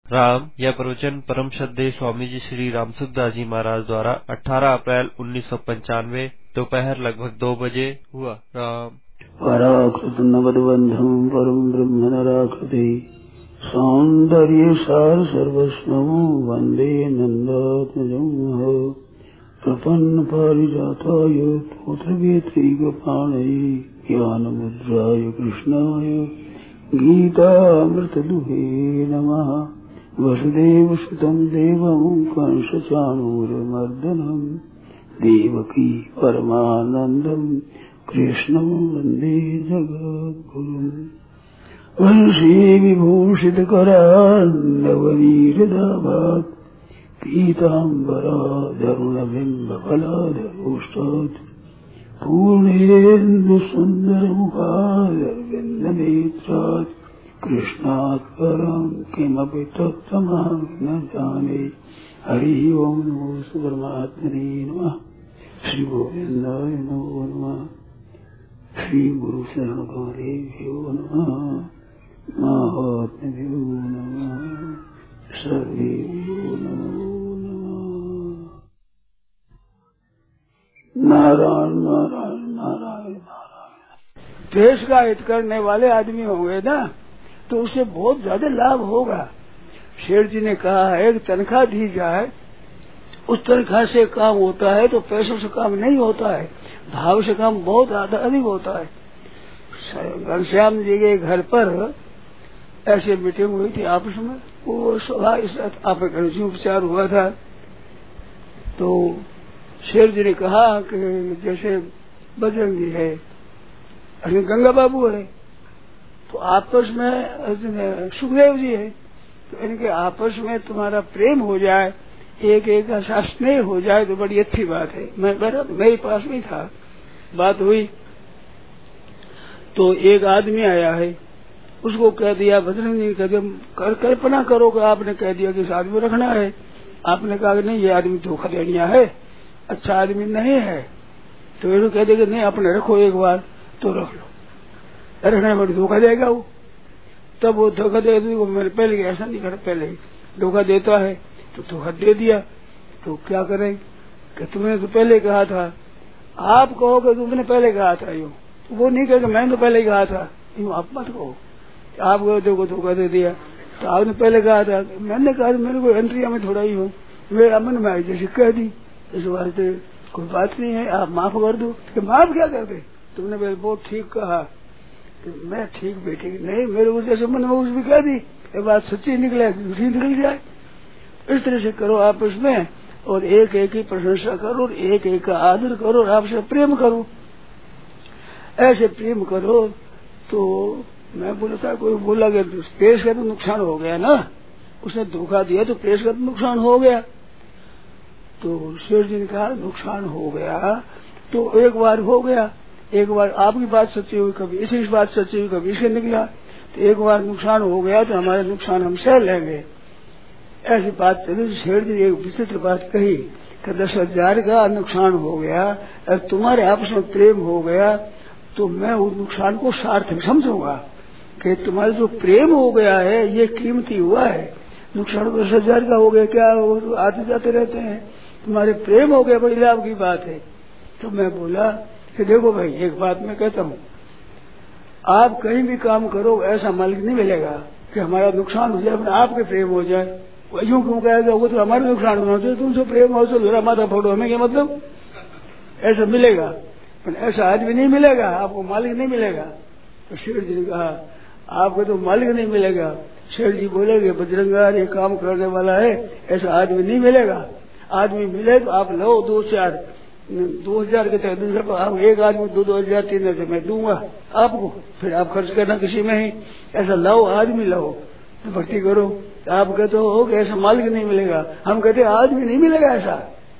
राम यह प्रवचन परम श्रद्धेय स्वामी जी श्री रामसुखदास जी महाराज द्वारा 18 अप्रैल 1995 दोपहर लगभग 2 बजे हुआ। राम पराकृत नवद्बंधम परम ब्रह्म नराकृति सौंदर्य सार सर्वस्वम वंदे नंदात्मजं प्रपन्न पारिजाताय पुत्रवेत्रैकपाणये ज्ञानमुद्राय कृष्णाय गीतामृतदुहे नमः। वसुदेवसुतं देवं कंसचाणूरमर्दनं देवकी परमानन्दं कृष्णं वन्दे जगद्गुरुम्। वंशी विभूषितकरान्नवनीरदाभात् पीताम्बराधरुणबिम्बफलाधरोष्टात् पूर्णेन्दुसुन्दरमुखादरविन्दनेत्रात् कृष्णात् परं किमपि तत्त्वमहं न जाने। हरि ओम नमो परमात्मने नमः। श्री गोविंदाय नमो नमः। श्री गुरु शरण गौरेभ्यो नमः। महात्म्यो नमः। सर्वेभ्यो नमो नमः। नारायण नारायण नारायण नारायण। देश का हित करने वाले आदमी होंगे ना तो उसे बहुत ज्यादा लाभ होगा। शेर जी ने कहा है कि तनख्वाह दी जाए, उस तनख्वाह से काम होता है तो पैसों से काम नहीं होता है, भाव से काम बहुत अधिक होता है। घनश्याम जी के घर पर ऐसे मीटिंग हुई थी आपस में, वो सभा आप उपचार हुआ था। तो शेर जी ने कहा कि जैसे बजरंगी है, गंगा बाबू है, तो आपस में सुखदेव जी है, तो इनके आपस में तुम्हारा प्रेम हो जाए, एक एक का स्नेह हो जाए तो बड़ी अच्छी बात है। मैं बैठा मेरे पास में था, बात हुई तो एक आदमी आया है, उसको कह दिया बजरंग जी कह दिया कल्पना करो कि आपने कह दिया कि इस आदमी रखना है। आपने कहा कि नहीं ये आदमी धोखा देनिया है, अच्छा आदमी नहीं है, तो ये कह देगा नहीं आपने रखो एक बार तो रख लो, रखने पर धोखा देगा वो। तब वो धोखा देगा, मैंने पहले ऐसा नहीं करा, पहले धोखा देता है तो धोखा दे दिया तो क्या करें कि तुमने तो पहले कहा था। आप कहोगे तुमने पहले कहा था, यूँ वो नहीं कहेगा मैंने तो पहले कहा था, यूँ आप मत कहो। आप देखो धोखा दे दिया तो आपने पहले कहा था, मैंने कहा मेरे को एंट्रिया में थोड़ा ही हूँ, मेरे अमन में आई जैसे कह दी, इस वास्ते कोई बात नहीं है, आप माफ कर दो। कि माफ क्या कर दे, तुमने मेरे बहुत ठीक कहा कि मैं ठीक बैठी नहीं, मेरे उस जैसे मन में उस भी कह दी, ये बात सच्ची निकले झूठी निकल जाए। इस तरह से करो आपस में, और एक एक की प्रशंसा करो और एक एक का आदर करो और आपसे प्रेम करो। ऐसे प्रेम करो तो मैं बोला था, कोई बोला कि प्रेस का तो नुकसान हो गया ना, उसने धोखा दिया तो प्रेस का तो नुकसान हो गया। तो शेर जी ने कहा नुकसान हो गया तो एक बार हो गया, एक बार आपकी बात सच्ची हुई, कभी इसी बात सच्ची हुई, कभी इसे निकला, तो एक बार नुकसान हो गया तो हमारे नुकसान हम सह लेंगे। ऐसी बात चली। शेर जी एक विचित्र बात कही कि 10,000 का नुकसान हो गया और तुम्हारे आपस में प्रेम हो गया तो मैं उस नुकसान को सार्थक समझूंगा कि तुम्हारा जो प्रेम हो गया है ये कीमती हुआ है। नुकसान 10,000 का हो गया क्या, आते जाते रहते हैं, तुम्हारे प्रेम हो गया, बड़ी लाभ की बात है। तो मैं बोला कि देखो भाई एक बात मैं कहता हूँ, आप कहीं भी काम करो ऐसा मालिक नहीं मिलेगा कि हमारा नुकसान हो जाए आपके प्रेम हो जाए। यूं क्यों कहेगा, वो तो हमारे नुकसान होना चाहिए, तुमसे प्रेम हो तो जरा माथा फोड़ो, हमें क्या मतलब, ऐसा मिलेगा। पर ऐसा आदमी नहीं मिलेगा, आपको मालिक नहीं मिलेगा। तो शेर जी ने कहा आपको तो मालिक नहीं मिलेगा। शेर जी बोलेगे बजरंगा ये काम करने वाला है, ऐसा आदमी नहीं मिलेगा। आदमी मिले तो आप लो 2,000 के तहत दूसरा आप एक आदमी 2,000 3,000 मैं दूंगा आपको, फिर आप खर्च करना किसी में ही, ऐसा लाओ आदमी लाओ तो भक्ति करो। आप कहते हो कि ऐसा मालिक नहीं मिलेगा, हम कहते आदमी नहीं मिलेगा ऐसा।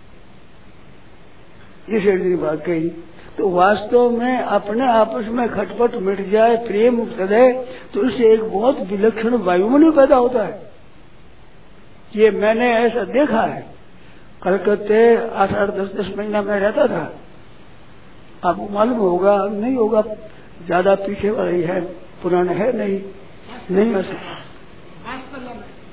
ये शेर जी ने बात कही। तो वास्तव में अपने आपस में खटपट मिट जाए, प्रेम सदे, तो इससे एक बहुत विलक्षण वायुमंडल पैदा होता है। ये मैंने ऐसा देखा है। कलकत्ते 8-8 10-10 महीना में रहता था, आपको मालूम होगा नहीं होगा, ज्यादा पीछे वाला ही है, पुराना है नहीं हो सकता।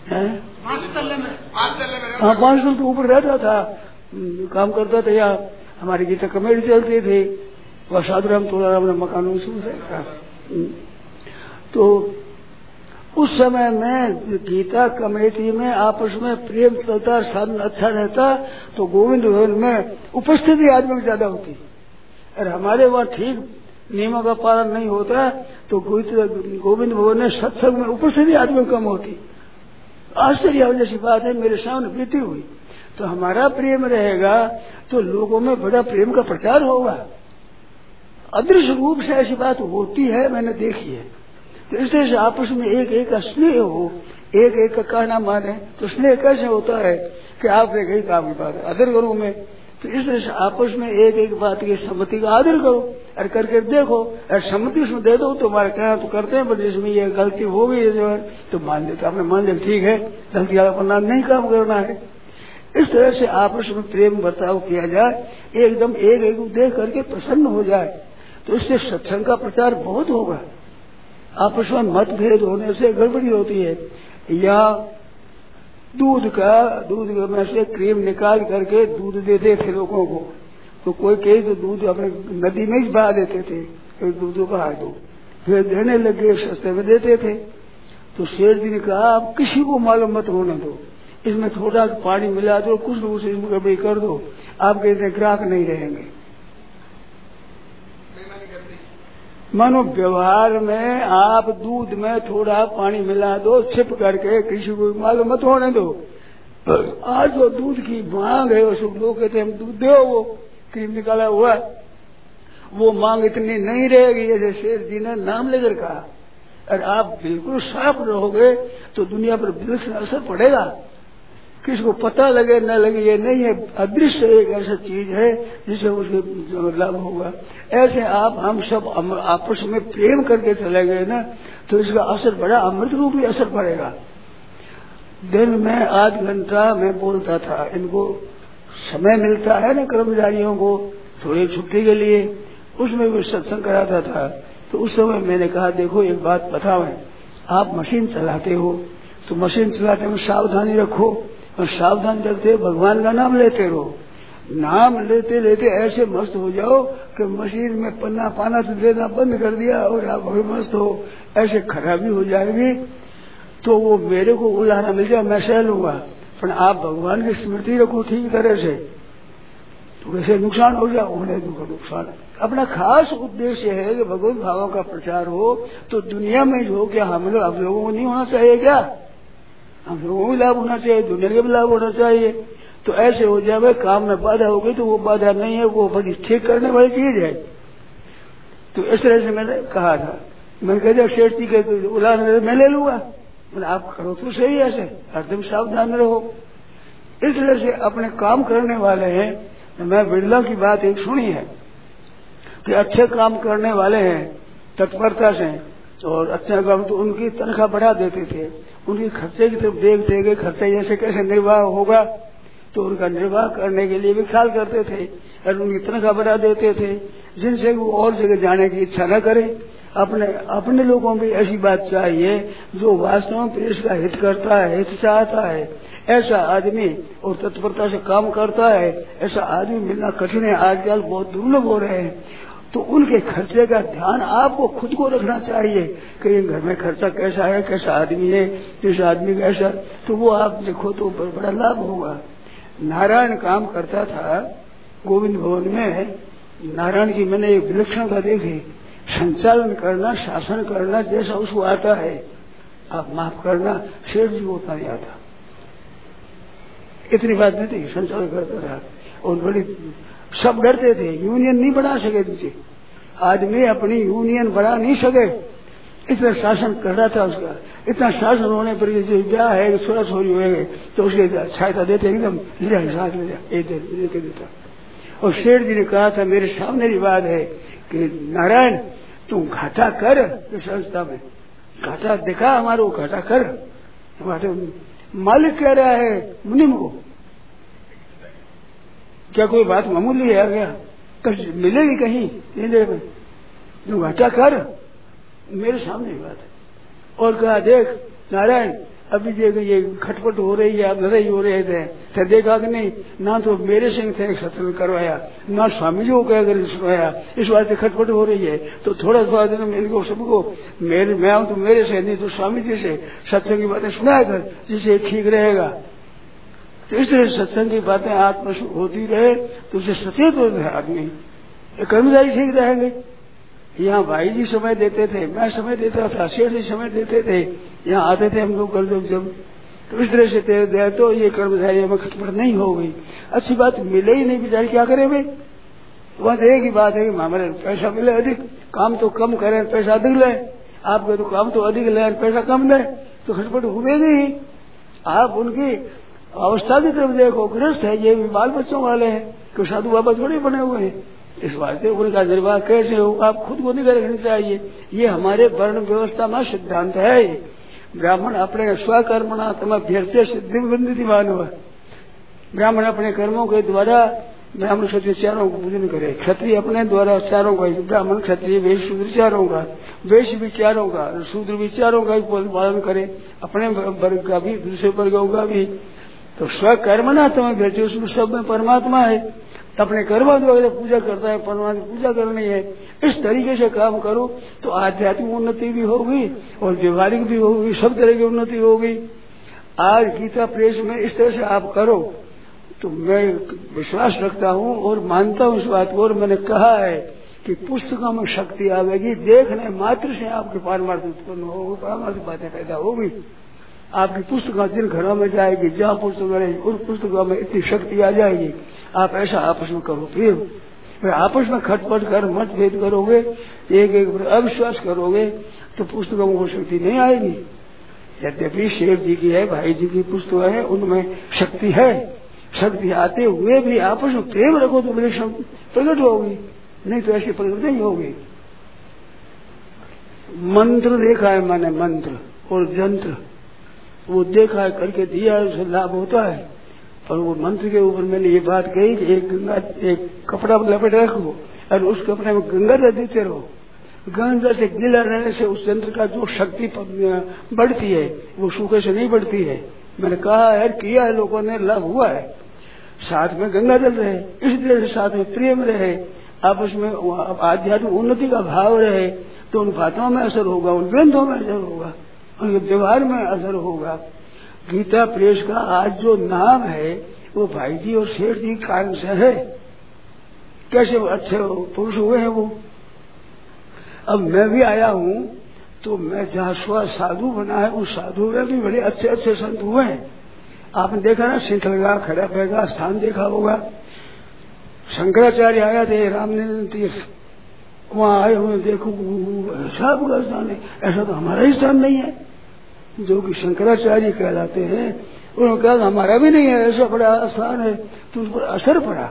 हाँ 5 तल के ऊपर रहता था, काम करता था। यहाँ हमारी गीता कमेटी चलती थी, वह साधुराम तोलाराम ने मकान शुरू से रखा। तो उस समय में गीता कमेटी में आपस में प्रेम चलता, साधन अच्छा रहता, तो गोविंद भवन में उपस्थिति आदमी की ज्यादा होती। और हमारे वहाँ ठीक नियमों का पालन नहीं होता, तो गोविंद भवन में सत्संग में उपस्थिति आदमी कम होती। आश्चर्य जैसी बात है, मेरे सामने बीती हुई। तो हमारा प्रेम रहेगा तो लोगों में बड़ा प्रेम का प्रचार होगा। अदृश्य रूप से ऐसी बात होती है, मैंने देखी है। तो इस तरह से आपस में एक एक का स्नेह हो, एक एक का कहना माने, तो स्नेह कैसे होता है कि आपने कही काम की बात आदर करूं मैं। तो इस तरह से आपस में एक एक बात की सम्मति का आदर करो और करके देखो, और सम्मति उसमें दे दो तो हमारे कहना तो करते हैं, पर जिसमें ये गलती हो गई है जो है तो मान लेते, आपने मान लिया ठीक है, गलती वाला नहीं काम करना है। इस तरह से आपस में प्रेम बर्ताव किया जाए, एकदम एक एक देख करके प्रसन्न हो जाए, तो इससे सत्संग का प्रचार बहुत होगा। आपस में मतभेद होने से गड़बड़ी होती है। या दूध में से क्रीम निकाल करके दूध देते थे लोगों को, तो कोई कहे तो दूध अपने नदी में ही बहा देते थे, फिर दूध को बहा दो, फिर देने लगे, सस्ते में देते थे। तो शेर जी ने कहा आप किसी को मालूम मत होने दो, इसमें थोड़ा पानी मिला दो, कुछ लोगों से इसमें गड़बड़ी कर दो, आपके इतने ग्राहक नहीं रहेंगे। मानो व्यवहार में आप दूध में थोड़ा पानी मिला दो, छिप करके, किसी को मालूम मत होने दो। आज जो दूध की मांग है, उस लोग कहते हैं हम दूध दो, वो क्रीम निकाला हुआ, वो मांग इतनी नहीं रहेगी, जैसे शेर जी ने नाम लेकर कहा। और आप बिल्कुल साफ रहोगे तो दुनिया पर बिल्कुल असर पड़ेगा। किसी को पता लगे न लगे ये नहीं है, अदृश्य एक ऐसा चीज है जिसे उसके लाभ होगा। ऐसे आप हम सब आपस में प्रेम करके चले गए ना, तो इसका असर बड़ा अमृत रूपी असर पड़ेगा। दिन में आध घंटा मैं बोलता था, इनको समय मिलता है ना कर्मचारियों को थोड़ी छुट्टी के लिए, उसमें भी सत्संग कराता था। तो उस समय मैंने कहा देखो एक बात बताओ, आप मशीन चलाते हो तो मशीन चलाते में सावधानी रखो, और सावधान रखते भगवान का नाम लेते रहो। नाम लेते लेते ऐसे मस्त हो जाओ कि मशीन में पन्ना पाना तो देना बंद कर दिया और आप मस्त हो, ऐसे खराबी हो जाएगी। तो वो मेरे को उलाना मिल जाए मैं सह लूंगा, पर आप भगवान की स्मृति रखो ठीक तरह से, तो वैसे नुकसान हो जाए, होने दूंगा नुकसान। अपना खास उद्देश्य है कि भगवत भावों का प्रचार हो, तो दुनिया में जो क्या हम लोगों को नहीं होना चाहिए क्या? हम लोगों को भी लाभ होना चाहिए, दुनिया का भी लाभ होना चाहिए। तो ऐसे हो जाए काम में बाधा हो गई तो वो बाधा नहीं है, वो बड़ी ठीक करने वाली चीज है। तो इस तरह से मैंने कहा था, मैं कह दिया शेठ जी के उदाहरण मैं ले लूंगा, मैंने आप करो तो सही, ऐसे हरदम सावधान रहो। इस तरह से अपने काम करने वाले हैं। मैं बिरला की बात एक सुनी है कि अच्छे काम करने वाले हैं तत्परता से, और अच्छा काम तो उनकी तनख्वाह बढ़ा देते थे, उनके खर्चे की तरफ देखते कि खर्चा जैसे कैसे निर्वाह होगा, तो उनका निर्वाह करने के लिए भी ख्याल करते थे और उनकी तनख्वाह बढ़ा देते थे, जिनसे वो और जगह जाने की इच्छा न करे। अपने लोगों में ऐसी बात चाहिए जो वास्तव में देश का हित करता है, हित चाहता है, ऐसा आदमी और तत्परता से काम करता है, ऐसा आदमी मिलना कठिन है, आजकल बहुत दुर्लभ हो रहे हैं। तो उनके खर्चे का ध्यान आपको खुद को रखना चाहिए कि घर में खर्चा कैसा है, कैसा आदमी है, जिस आदमी कैसा, तो वो आप देखो तो बड़ा लाभ होगा। नारायण काम करता था गोविंद भवन में, नारायण की मैंने एक विलक्षणता देखी, संचालन करना, शासन करना जैसा उसको आता है, आप माफ करना शेठ जी को उतना नहीं आता, इतनी बात नहीं थी, संचालन करता था। और बड़ी सब डरते थे, यूनियन नहीं बना सके नीचे, आदमी अपनी यूनियन बना नहीं सके, इतना शासन कर रहा था उसका। इतना शासन होने पर जो ब्याह है छोरा छोरी हुए तो उसके सहायता देते एकदम सांस ले जा देता। और शेठ जी ने कहा था मेरे सामने की बात है कि नारायण तुम घाटा कर, इस संस्था में घाटा दिखा, हमारे घाटा कर। मालिक कह रहा है मुनिम को, क्या कोई बात मामूली है क्या, मिलेगी कहीं नींदे में, तुम घाटा कर, मेरे सामने की बात है। और कहा देख नारायण अभी ये खटपट हो रही है, आप लड़ाई हो रहे थे तो देखा कि नहीं, ना तो मेरे सिंह थे सत्संग करवाया, ना स्वामी जी को कहकर सुनाया, इस वास्ते खटपट हो रही है। तो थोड़ा थोड़ा दिन इनको सबको मैं आऊँ तो मेरे से, नहीं तो स्वामी जी से सत्संग की बातें सुनाया कर, जिससे ठीक रहेगा। तो इस तरह सत्संग की बातें आत्मा होती रहे तो उसे सचेत हो रहे आदमी, कर्मचारी ठीक रहेंगे। यहाँ भाई जी समय देते थे, मैं समय देता था, शेठ जी समय देते थे, यहाँ आते थे हम लोग कर जब तो इस तरह से दे तो ये कर्मचारी में खटपट नहीं हो गई। अच्छी बात मिले ही नहीं, बेचारे क्या करें भाई। तो बस एक ही बात है कि हमारे पैसा मिले अधिक, काम तो कम करें पैसा अधिक ले, आपके तो काम तो अधिक ले पैसा कम ले, तो खटपट हुएगी ही। आप उनकी अवस्था की तरफ देखो, गृहस्थ है, ये भी बाल बच्चों वाले हैं, तो साधु बाबा थोड़े बने हुए हैं। इस वास्ते उनका निर्वाह कैसे हो आप खुद को नहीं रखना चाहिए। ये हमारे वर्ण व्यवस्था में सिद्धांत है। ब्राह्मण अपने स्वकर्मणा तम अभ्यर्थे सिद्धि बंदिति मानव। ब्राह्मण अपने कर्मों के द्वारा ब्राह्मण क्षत्रिय चारों को पूजन करे, क्षत्रिय अपने द्वारा चारों का, ब्राह्मण क्षत्रिय वैश्य शूद्र चारों का, वैश्य विचारों का, शूद्र विचारों का भी पालन करे, अपने वर्ग का भी दूसरे वर्गों का भी। तो स्वकर्मणा तम अभ्यर्थे, उसमें सब में परमात्मा है, अपने कर्म द्वारा पूजा करता है, परमात्मा की पूजा करनी है। इस तरीके से काम करो तो आध्यात्मिक उन्नति भी होगी और व्यवहारिक भी होगी, सब तरह की उन्नति होगी। आज गीता प्रेस में इस तरह से आप करो तो मैं विश्वास रखता हूँ और मानता हूँ इस बात को, और मैंने कहा है कि पुस्तकों में शक्ति आवेगी, देखने मात्र से आपके पारमार्थ उत्पन्न होगी, पारमार्थ बातें पैदा होगी। आपकी पुस्तकें जिन घरों में जाएगी, जहाँ पुस्तक रहेगी उन पुस्तकों में इतनी शक्ति आ जाएगी। आप ऐसा आपस में करो, फिर आपस में खटपट कर मतभेद करोगे, एक एक पर अविश्वास करोगे तो पुस्तकों में शक्ति नहीं आएगी। यद्यपि शेर जी की है, भाई जी की पुस्तक है, उनमें शक्ति है, शक्ति आते हुए भी आपस में प्रेम रखो तो प्रकट होगी, नहीं तो ऐसी प्रकट नहीं होगी। मंत्र देखा है मैंने, मंत्र और जंत्र वो देखा है, करके दिया है, उसे लाभ होता है। और वो मंत्र के ऊपर मैंने ये बात कही कि एक कपड़ा लपेट रखो और उस कपड़े में गंगा जल देते रहो। गंगा से गिला रहने से उस यंत्र का जो शक्ति बढ़ती है वो सूखे से नहीं बढ़ती है। मैंने कहा है, किया है, लोगों ने लाभ हुआ है। साथ में गंगा जल रहे, इस तरह से साथ में प्रेम रहे, आपस में आध्यात्मिक उन्नति का भाव रहे, तो उन बातों में असर होगा, उन ग्रंथों में असर होगा, उनके व्यवहार में असर होगा। गीता प्रेस का आज जो नाम है वो भाई जी और शेठ जी के कारण से है। कैसे अच्छे पुरुष हुए हैं वो। अब मैं भी आया हूँ तो मैं जहाँ स्व साधु बना है उस साधु में भी बड़े अच्छे अच्छे संत हुए हैं। आपने देखा ना, सिंथलगा खड़ा पैगा स्थान देखा होगा। शंकराचार्य आया थे रामनिंदन तीर्थ, वहाँ आए हुए देखो ऐसा स्थान है, ऐसा तो हमारा ही स्थान नहीं है। जो कि शंकराचार्य कहलाते हैं, उन्होंने कहा हमारा भी नहीं है, ऐसा बड़ा स्थान है, तो उस पर असर पड़ा।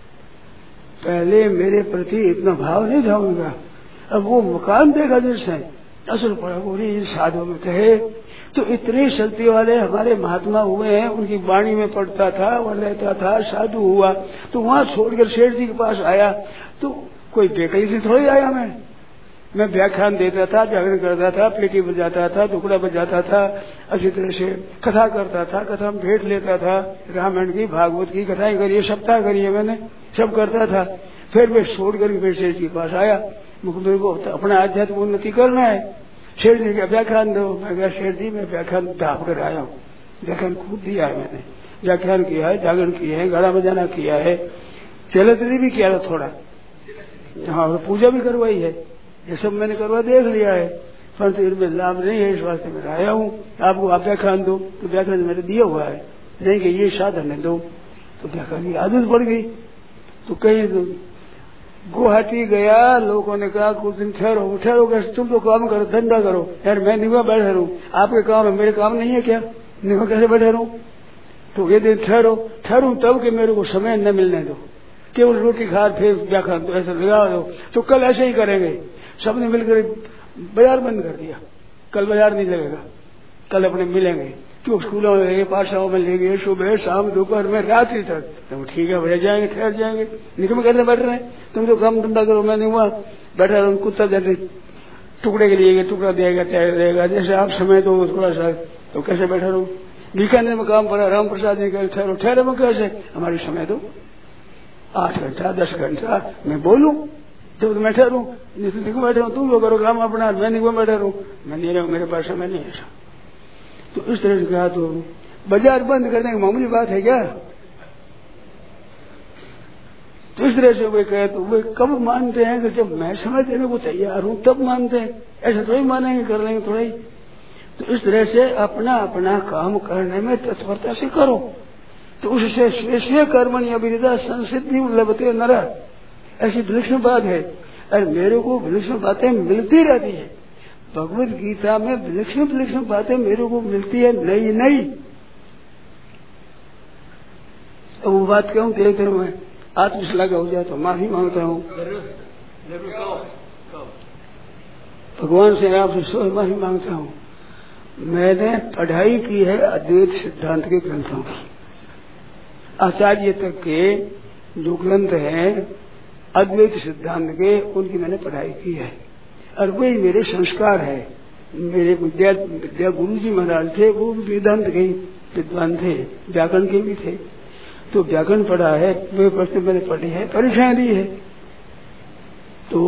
पहले मेरे प्रति इतना भाव नहीं था उनका, अब वो मकान देखा जिससे असर पड़ा। वो साधु में कहे तो इतने शक्ति वाले हमारे महात्मा हुए हैं, उनकी वाणी में पढ़ता था और रहता था, साधु हुआ। तो वहाँ छोड़कर शेठ जी के पास आया तो कोई बेकरी से थोड़ी आया। मैं व्याख्यान देता था, जागरण करता था, पेटी बजाता था, टुकड़ा बजाता था, अच्छी तरह से कथा करता था, कथा में भेंट लेता था, रामायण की भागवत की कथाएं करिए, सप्ताह करिए, मैंने सब करता था। फिर मैं छोड़ करके शेठ जी के पास आया, मेरे को अपना आध्यात्मिक उन्नति करना है, शेठ जी का व्याख्यान दो। मैं कहा शेठ जी मैं व्याख्यान दाप कर आया हूँ, व्याख्यान खूब दिया है मैंने, व्याख्यान किया है, जागरण किया है, गाना बजाना किया है, चलतरी भी किया था थोड़ा, हाँ पूजा भी करवाई है, ये सब मैंने करवा देख लिया है, परंतु इनमें लाभ नहीं है। इस वास्ते मैं आया हूँ, आपको आप व्याख्यान दो। तो व्याख्यान मेरे दिया हुआ है, नहीं कि ये साधन है दो, तो व्याख्यान की आदत पड़ गई। तो कहीं गुवाहाटी गया, लोगों ने कहा कुछ दिन ठहरो, ठहरो, तुम तो काम करो, धंधा करो। यार मैं निवा बैठा रहूं, आपके काम है, मेरे काम नहीं है क्या, निवा कैसे बैठे रहूं। तो ये दिन ठहरूं तब कि मेरे को समय न मिलने दो, केवल रोटी खा फिर व्याख्यान तो ऐसा लगा दो। तो कल ऐसे ही करेंगे, सबने मिलकर बाजार बंद कर दिया, कल बाजार नहीं लगेगा, कल अपने मिलेंगे, तो स्कूलों में लेंगे, पाठशालाओं में लेंगे, सुबह शाम दोपहर में रात्रि तक। तो ठीक है बैठ जाएंगे, ठहर जाएंगे, निकम करने बैठ रहे हैं, तुम तो काम धंधा करो, मैं नहीं हुआ बैठा रहूं। कुत्ता जैसे टुकड़े के लिए टुकड़ा देगा, चाहे रहेगा, जैसे आप समय दो थोड़ा सा तो कैसे बैठा रहूं? बीकानेर में काम पड़ा, राम प्रसाद ने कहा ठहरो। ठहरे में कैसे? हमारी समय दो, 8 घंटा 10 घंटा मैं बोलूं तो मैं ठहरूं, नहीं तो देखो बैठे हूं, तुम लोग करो काम अपना, मैं नहीं बैठा रहूं, मैं नहीं रहूं, मेरे पास समय नहीं है। तो इस तरह से कहा। तो बाजार बंद करने की मामूली बात है क्या? तो इस तरह से वे कहे तो वे कब मानते हैं कि जब मैं समय देने को तैयार हूं तब मानते हैं, ऐसे थोड़ी मानेंगे, कर लेंगे थोड़ा। तो इस तरह से अपना अपना काम करने में तत्परता से करो, तो उससे स्वे कर्मणि अभिरिता संसिद्धि लभते नर, ऐसी विलक्षण बात है। और मेरे को विलक्षण बातें मिलती रहती है, भगवत गीता में विलक्षण बातें मेरे को मिलती है, नई नई। तो वो बात कहूँ तेरे तेरे में आत्मश्लाघ हो जाए तो माफी मांगता हूँ भगवान से, आपसे सो माफी मांगता हूँ। मैंने पढ़ाई की है अद्वैत सिद्धांत के ग्रंथों की, आचार्य तक के जो ग्रंथ हैं अद्वैत सिद्धांत के, उनकी मैंने पढ़ाई की है और वही मेरे संस्कार है। मेरे विद्या गुरु जी महाराज थे, वो भी वेदांत के विद्वान थे, व्याकरण के भी थे। तो व्याकरण पढ़ा है, वे प्रश्न मैंने पढ़ी है, परीक्षाएं दी है। तो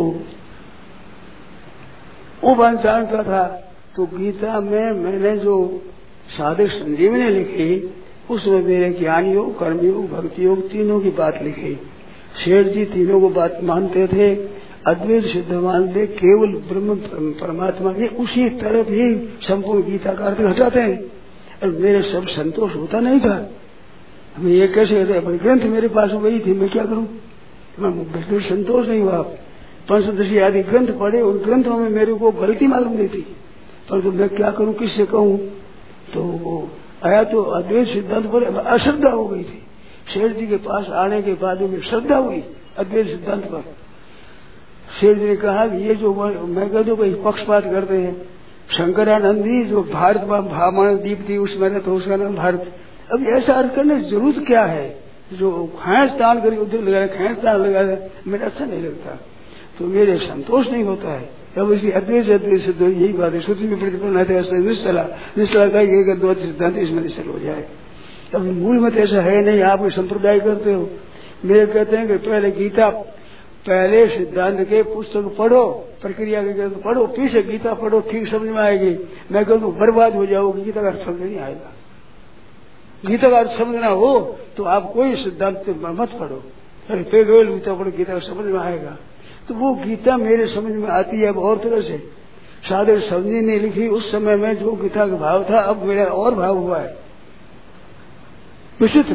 वो बात जानता था। तो गीता में मैंने जो साधक संजीवनी लिखी, उसमें मेरे ज्ञान योग, कर्मयोग, भक्ति योग तीनों की बात लिखी। शेर जी तीनों को बात मानते थे, अद्वैत सिद्ध मानते, केवल ब्रह्म परमात्मा के उसी तरफ ही संपूर्ण गीता का अर्थ घटाते हैं। और मेरे सब संतोष होता नहीं था। हमें ये कैसे ग्रंथ मेरे पास वही थी, मैं क्या करूं? मैं संतोष नहीं हुआ। पंचदशी आदि ग्रंथ पढ़े, उन ग्रंथों में मेरे को गलती मालूम नहीं थी, परंतु मैं क्या करूं, किससे कहूं? तो वो आया तो अद्वैत सिद्धांत पर अश्रद्धा हो गई थी। शेर जी के पास आने के बाद में श्रद्धा हुई अद्वैत सिद्धांत पर। शेर जी ने कहा कि ये जो मैं कह दूं कि पक्षपात करते हैं, शंकरानंदी जो भारत भामाण द्वीप थी उसमें रहता, तो उसका नाम भारत। अब ऐसा अर्थ करने की जरूरत क्या है? जो खैंच तान करके उधर लगा, खैंच तान लगा, मेरा अच्छा नहीं लगता, तो मेरे संतोष नहीं होता है। अब इसलिए अद्वैत से दो यही बात है, श्रुति में प्रतिपन्न है निश्चला का एक अद्वैत सिद्धांत इसमें निश्चल हो जाए। अब मूल मत ऐसा है नहीं, आप संप्रदाय करते हो। मेरे कहते हैं कि पहले गीता, पहले सिद्धांत के पुस्तक पढ़ो, प्रक्रिया के ग्रंथ पढ़ो, पीछे गीता पढ़ो, ठीक समझ में आएगी। मैं कहता हूँ बर्बाद हो जाओगे, गीता का समझ नहीं आएगा। गीता का अर्थ समझना हो तो आप कोई सिद्धांत मत पढ़ो, अरे फिर रोज गीता पढ़ो, गीता का समझ में आएगा। तो वो गीता मेरे समझ में आती है अब और तरह से। साधक समझी ने लिखी उस समय में जो गीता का भाव था, अब मेरा और भाव हुआ है विचित्र।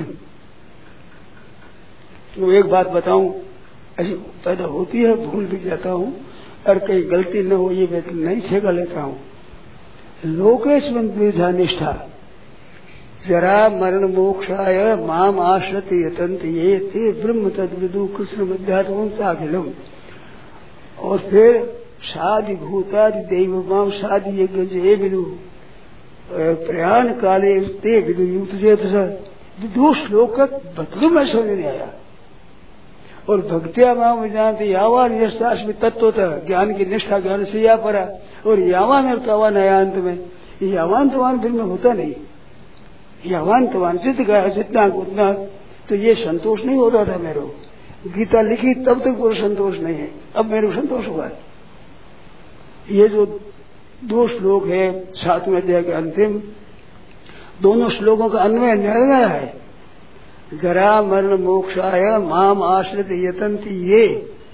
वो एक बात बताऊं, ऐसी पैदा होती है, भूल भी जाता हूं, और कहीं गलती न हो ये मैं नहीं ठेका लेता हूं। लोकेश्वन विधा निष्ठा जरा मरण मोक्षाय माम आश्रत यतंत ये ते ब्रह्म तद्विदु कृष्ण मध्यात्म साखिलम। और फिर साधि भूतादि देव माम साधि यज्ञ विदु प्रयाण काले ते विदु युक्त चेत दो श्लोक बदलू में समझ नहीं आया। और भक्तिया माम जानते यावान यस्तास्मि तत्वतः, ज्ञान की निष्ठा ज्ञान से या परा, और यावान और तवान आया अंत में। यावान तवान फिर में होता नहीं, यावान तवान जित गया जितना उतना, तो ये संतोष नहीं होता था मेरे को। गीता लिखी तब तक कोई संतोष नहीं है, अब मेरे को संतोष हुआ है। ये जो 2 श्लोक है 7वें अध्याय के अंतिम, दोनों श्लोकों का अन्वय निर्णय है। जरा मरण मोक्षाय माम आश्रित यतंति ये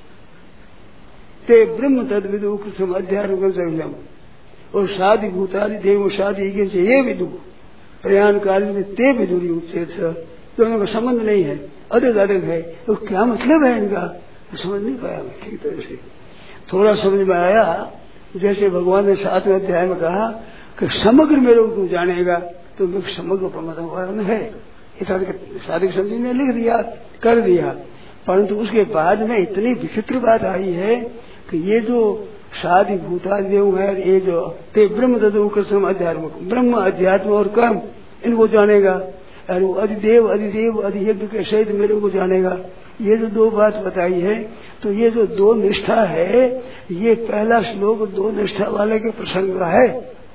ते ब्रह्म तद्विदु कृष्ण अध्यात्म, और शादी भूतादि देव शादी ये विदु प्रयाण काल में ते विदुरी उच्चेत, दोनों का संबंध नहीं है, अधिक अधिक है। तो क्या मतलब है इनका, समझ नहीं पाया मैं ठीक तरह से। थोड़ा समझ में आया, जैसे भगवान ने 7वें अध्याय में कहा कि समग्र मेरे को जानेगा, तो मैं समग्र परमात्मा है, साधक संधि ने लिख दिया, कर दिया। परंतु उसके बाद में इतनी विचित्र बात आई है कि ये जो शादी भूतादेव है, ये जो ते ब्रह्म तत्व कृष्ण अध्यात्म, ब्रह्म अध्यात्म और कर्म, इनको जानेगा। और वो अधिदेव अधियज्ञ के सहित मेरे को जानेगा। ये जो 2 बात बताई है, तो ये जो 2 निष्ठा है, ये पहला श्लोक 2 निष्ठा वाले के प्रसंग का है।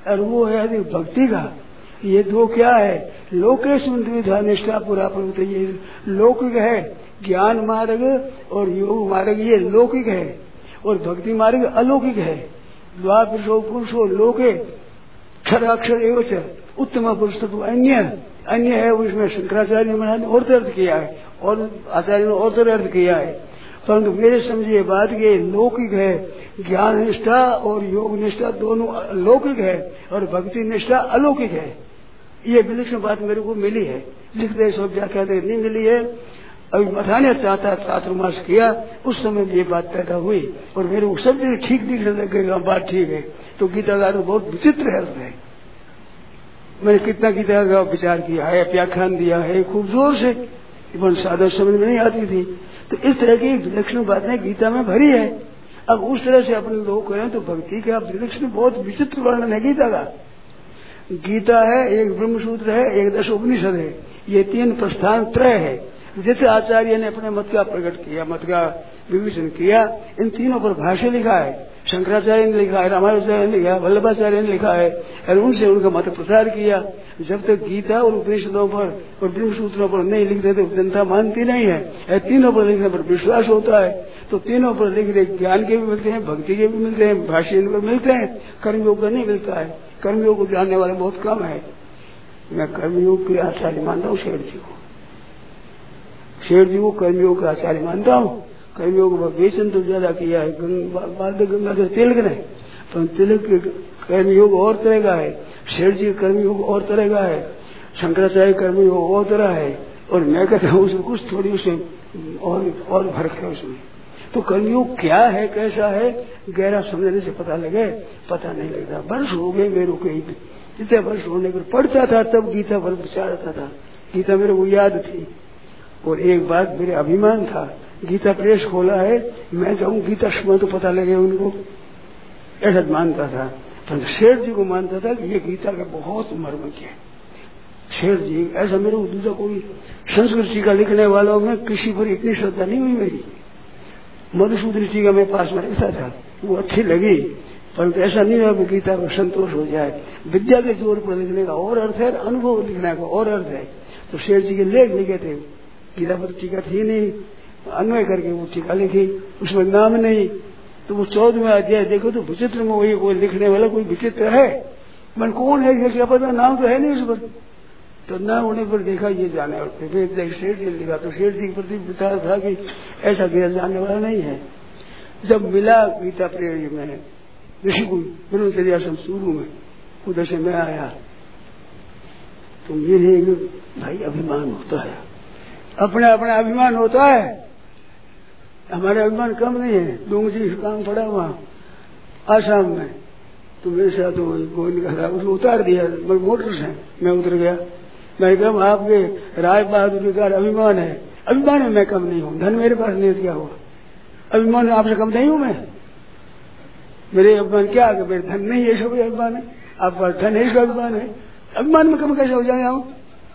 और वो है अधिक भक्ति का। ये दो क्या है, लोकेश विधा निष्ठा पूरा प्रवृत्ति, ये लौकिक है ज्ञान मार्ग और योग मार्ग, ये लौकिक है और भक्ति मार्ग अलौकिक है। द्वापुरुषो पुरुषो लोके क्षराक्षर एवं उत्तम पुरुष तो अन्य है, उसमें शंकराचार्य ने और अर्थ किया है और आचार्य ने और अर्थ किया है। परंतु मेरे समझिए बात ये लौकिक है, ज्ञान निष्ठा और योग निष्ठा दोनों लौकिक है और भक्ति निष्ठा अलौकिक है। ये विलक्षण बात मेरे को मिली है, लिखते सब व्याख्या नहीं मिली है। अभी बताने चाहता चातुर्मास किया उस समय ये बात पैदा हुई और मेरे को सब जगह ठीक दिखने लगेगा, बात ठीक है। तो गीता का तो बहुत विचित्र अर्थ है। मैंने कितना गीता का विचार किया है, व्याख्यान दिया है खूब जोर से, सादा समझ में नहीं आती थी। तो इस तरह की विलक्षण बातें गीता में भरी है। अब उस तरह से अपने लोग करें तो भक्ति का विलक्षण बहुत विचित्र वर्णन है गीता का। गीता है, एक ब्रह्मसूत्र है, एक दश उपनिषद है, ये तीन प्रस्थान त्रय है। जैसे आचार्य ने अपने मत का प्रकट किया, मत का विवेचन किया, इन तीनों पर भाष्य लिखा है, शंकराचार्य ने लिखा है, रामानुजाचार्य ने लिखा है, वल्लभाचार्य ने लिखा है और उनसे उनका मत प्रचार किया। जब तक गीता और उपनिषदों पर और ब्रह्मसूत्रों पर नहीं लिखते तो जनता मानती नहीं है। तीनों पर लिखने पर विश्वास होता है, तो तीनों पर लिखने ज्ञान के भी मिलते हैं, भक्ति के भी मिलते हैं, भाष्य इनपर मिलते हैं, कर्मयोग का नहीं मिलता है। कर्मयोग को जानने वाले बहुत कम है। मैं कर्मयोग के आचार्य मानता हूँ शेर जी को, शेर जी को कर्मयोग का आचार्य मानता हूँ। कर्मयोग का वेचन तो ज्यादा किया है गंगाधर तिलक ने, पर तिलक के कर्मयोग और तरह का है, शेर जी कर्मयोग और तरह का है, शंकराचार्य कर्मयोग और तरह है, और मैं कहता हूँ उसमें कुछ थोड़ी उसमें और फर्क है उसमें। तो कर्मयोग क्या है, कैसा है, गहरा समझने से पता लगे, पता नहीं लगता। वर्ष हो गए मेरे को, इतने वर्ष होने पर पढ़ता था तब गीता पर विचारता था, गीता मेरे को याद थी। और एक बात मेरे अभिमान था, गीता प्रेस खोला है, मैं जाऊं गीता समय तो पता लगे उनको, ऐसा मानता था। पर शेर जी को मानता था कि ये गीता के बहुत मर्म के शेर जी। ऐसा मेरे को दूसरा कोई संस्कृत टीका लिखने वालों में किसी पर इतनी श्रद्धा नहीं हुई मेरी। मधुसूदन टीका में पास में लिखता था, वो अच्छी लगी, परंतु ऐसा नहीं हुआ कि गीता को संतोष हो जाए। विद्या के जोर पर लिखने का और अर्थ है, अनुभव लिखने का और अर्थ है। तो शेर जी के लेख लिखे थे, गीता पर टीका थी नहीं, अन्वय करके वो टीका लिखी, उसमें नाम नहीं। तो वो 14वें अध्याय देखो तो विचित्र में वही कोई लिखने वाला कोई विचित्र है, मन कौन है ये क्या पता, नाम तो है नहीं उस पर। तो न होने पर देखा ये जाने वाले शेर जी लिखा, तो शेर जी के प्रति विचार था कि ऐसा गीता जानने वाला नहीं है। जब मिला गीता प्रेम में ऋषि को ब्रह्मचर्याश्रम शुरू में, उधर से मैं आया, तो मेरे भाई अभिमान होता है, अपना अपना अभिमान होता है। हमारे अभिमान कम नहीं है। डोंग जी काम पड़ा वहाँ आसाम में, तो मेरे साथ गोविंद का उसको उतार दिया, मोटर से मैं उतर गया। मैं कहा आपके राय बहादुर का अभिमान है, अभिमान में मैं कम नहीं हूँ, धन मेरे पास नहीं क्या हुआ, अभिमान में आपसे कम नहीं हूँ मैं। मेरे अभिमान क्या है, मेरे धन नहीं है, सब अभिमान है, आपका धन है, इसका अभिमान है, अभिमान में कम कैसे हो जाए हूँ।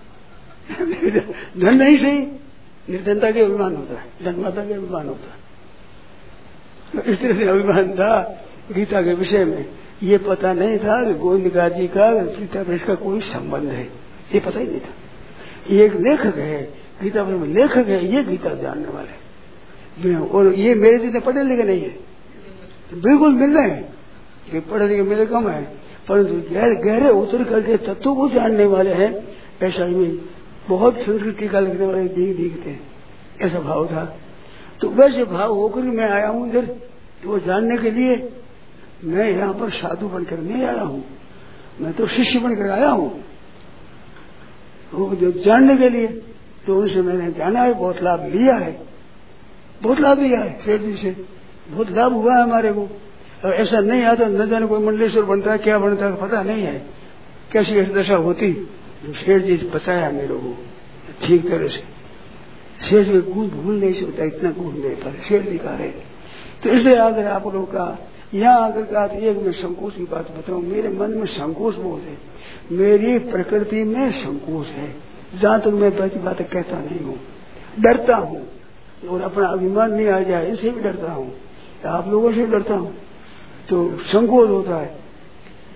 धन नहीं सही, निर्धनता के अभिमान होता है, धनमाता के अभिमान होता है। इस तरह से अभिमान था गीता के विषय में। ये पता नहीं था कि गोविंद जी का गीता प्रेस का कोई संबंध है, ये पता ही नहीं था। ये एक लेखक है, गीता प्रेस में लेखक है, ये गीता जानने वाले। और ये मेरे जितने पढ़े लिखे नहीं है, बिल्कुल मिल रहे हैं, ये पढ़े लिखे मेरे कम है, परंतु गहरे उतर करके तत्वों को जानने वाले हैं। ऐसा ही बहुत संस्कृत टीका लिखने वाले दिखते हैं, ऐसा भाव था। तो वैसे भाव होकर मैं आया हूँ इधर, तो वो जानने के लिए मैं यहाँ पर साधु बनकर नहीं आया हूँ, मैं तो शिष्य बनकर आया हूँ, वो जो जानने के लिए। तो उनसे मैंने जाना है, बहुत लाभ लिया है, बहुत लाभ लिया है शेर जी से, बहुत लाभ हुआ है हमारे को। और ऐसा नहीं आता न जाने कोई मंडलेश्वर बनता है, क्या बनता है पता नहीं है, कैसी ऐसी दशा होती। जो शेर जी बचाया मेरे को ठीक तरह से, शेर जी गुण भूल नहीं सकता, इतना गुण नहीं पर शेर जी का है। तो इसलिए आकर आप लोगों का यहाँ आकर का एक मैं संकोच की बात बताऊं, मेरे मन में संकोच बहुत है, मेरी प्रकृति में संकोच है। जहाँ तक मैं बातें कहता नहीं हूँ, डरता हूँ, और अपना अभिमान नहीं आ जाए इससे भी डरता हूँ, आप लोगों से डरता हूँ, तो संकोच होता है।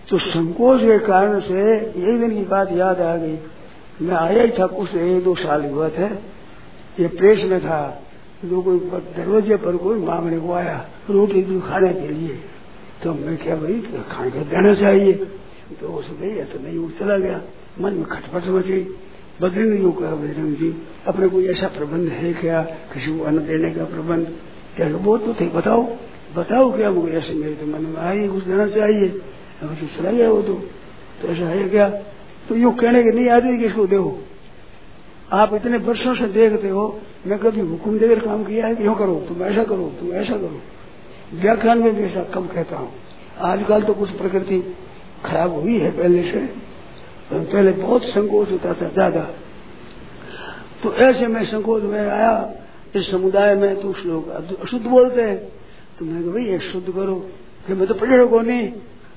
तो संकोच के कारण से एक दिन की बात याद आ गई। मैं आया ही था, कुछ 1-2 साल हुआ था, ये प्रेस में था, तो कोई दरवाजे पर कोई मांगने को आया रोटी भी खाने के लिए। तो मैं क्या भाई खाने का देना चाहिए, तो उसने भैया तो नहीं, उठ चला गया। मन में खटपट मची। बजरंग जी को कहा, बजरंग जी अपने कोई ऐसा प्रबंध है क्या, किसी को अन्न देने का प्रबंध? क्या वो तो थे, बताओ बताओ क्या? वो ऐसे मेरे तो मन में आई कुछ देना चाहिए। अब तो चला गया वो तो ऐसा है क्या? तो यूँ कहने के नहीं आदमी किसको दो। आप इतने वर्षों से देखते हो, मैं कभी हुक्म देकर काम किया है कि यूँ करो, तुम ऐसा करो, तुम ऐसा करो? व्याख्यान में भी ऐसा कम कहता हूँ। आजकल तो कुछ प्रकृति खराब हुई है पहले से, पहले बहुत संकोच होता था ज्यादा। तो ऐसे में संकोच में आया इस समुदाय में, तो कुछ लोग अशुद्ध बोलते हैं। तो मैं भाई एक शुद्ध करो, कि मैं तो पढ़े को नहीं,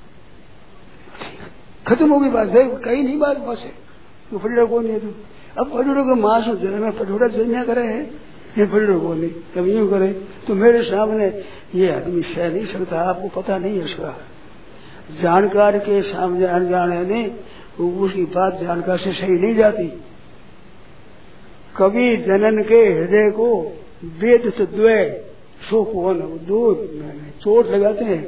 खत्म हो गई बात है, कहीं नहीं बात बस है, तो पढ़े को नहीं है। तुम अब पढ़ो को मांस में पढ़ोड़ा जन्या करे है, ये पढ़ो को नहीं, कभी यूं करे। तो मेरे सामने ये आदमी सह नहीं सकता, आपको पता नहीं है उसका। जानकार के सामने अनजान है नहीं, उसकी बात जानकार से सही नहीं जाती। कभी जनन के हृदय को वेद तो द्वय सो कौन, दो चोट लगाते हैं।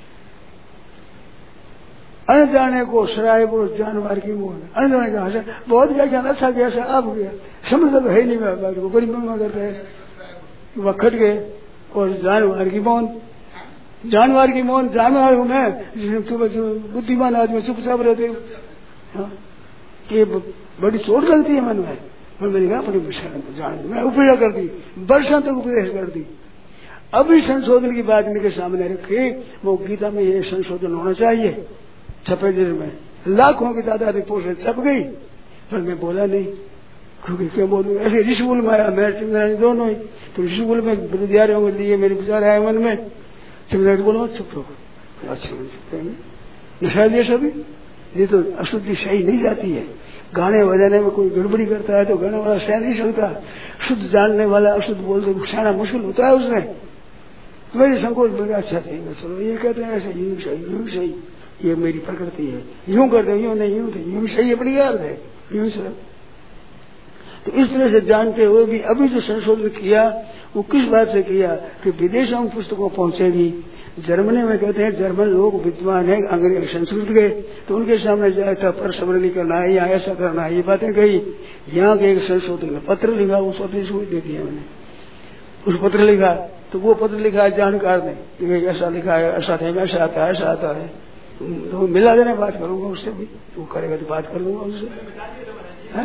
अनजाने को शराय वो जानवर की मोहन, अनजाने का हंसा बहुत व्याख्यान अच्छा गया, अब गया समझ तो है नहीं। मैं बात को बड़ी महिमा करते हैं, वह खट गए। और जानवर की मोहन, जानवर की मोहन, जानवर हूं मैं, बुद्धिमान आदमी चुपचाप रहते। ये बड़ी चोट लगती है मन में। और मैंने कहा बड़ी जान, मैं उपयोग कर दी, वर्षों तक उपदेश कर दी। अभी संशोधन की बात मेरे सामने रखी, वो गीता में ये संशोधन होना चाहिए। छपे जिस में लाखों की तादाद पोस्ट छप गई, पर मैं बोला नहीं, क्योंकि क्या बोलूं, ऐसे ऋषिकुल में आया, मैं चिंतन दोनों ही। तो ऋषिकुल में विद्यार्थियों के लिए मेरे विचार आए मन में, चिंतन बोलो चुप रहो, अच्छा शायद ये सभी, ये तो अशुद्धि सही नहीं जाती है। गाने बजाने में कोई गड़बड़ी करता है तो गाने वाला सह नहीं सकता, शुद्ध जानने वाला अशुद्ध बोलते सहना मुश्किल होता है उसने। तो मेरी संकोच में अच्छा ठीक है, चलो ये कहते हैं ऐसे यूं सही, ये मेरी प्रकृति है, यूं करते यूं नहीं, यूं सही अपनी याद है, यूं सही। तो इस तरह से जानते हुए भी अभी जो संशोधन किया वो किस बात से किया कि विदेशों में पुस्तकों पहुंचेगी। जर्मनी में कहते हैं जर्मन लोग विद्वान है, अंग्रेज संस्कृत गए तो उनके सामने जाए था, पर सबर नहीं करना है, यहाँ ऐसा करना है, ये बातें कही। यहाँ के एक संशोधन पत्र लिखा, उस पत्र से दे दिया मैंने, उस पत्र लिखा। तो वो पत्र लिखा है जानकार ने, ऐसा लिखा है, ऐसा था, ऐसा आता है, ऐसा आता है। तो मिला देने बात करूंगा उससे भी, वो करेगा तो बात कर लूंगा उससे।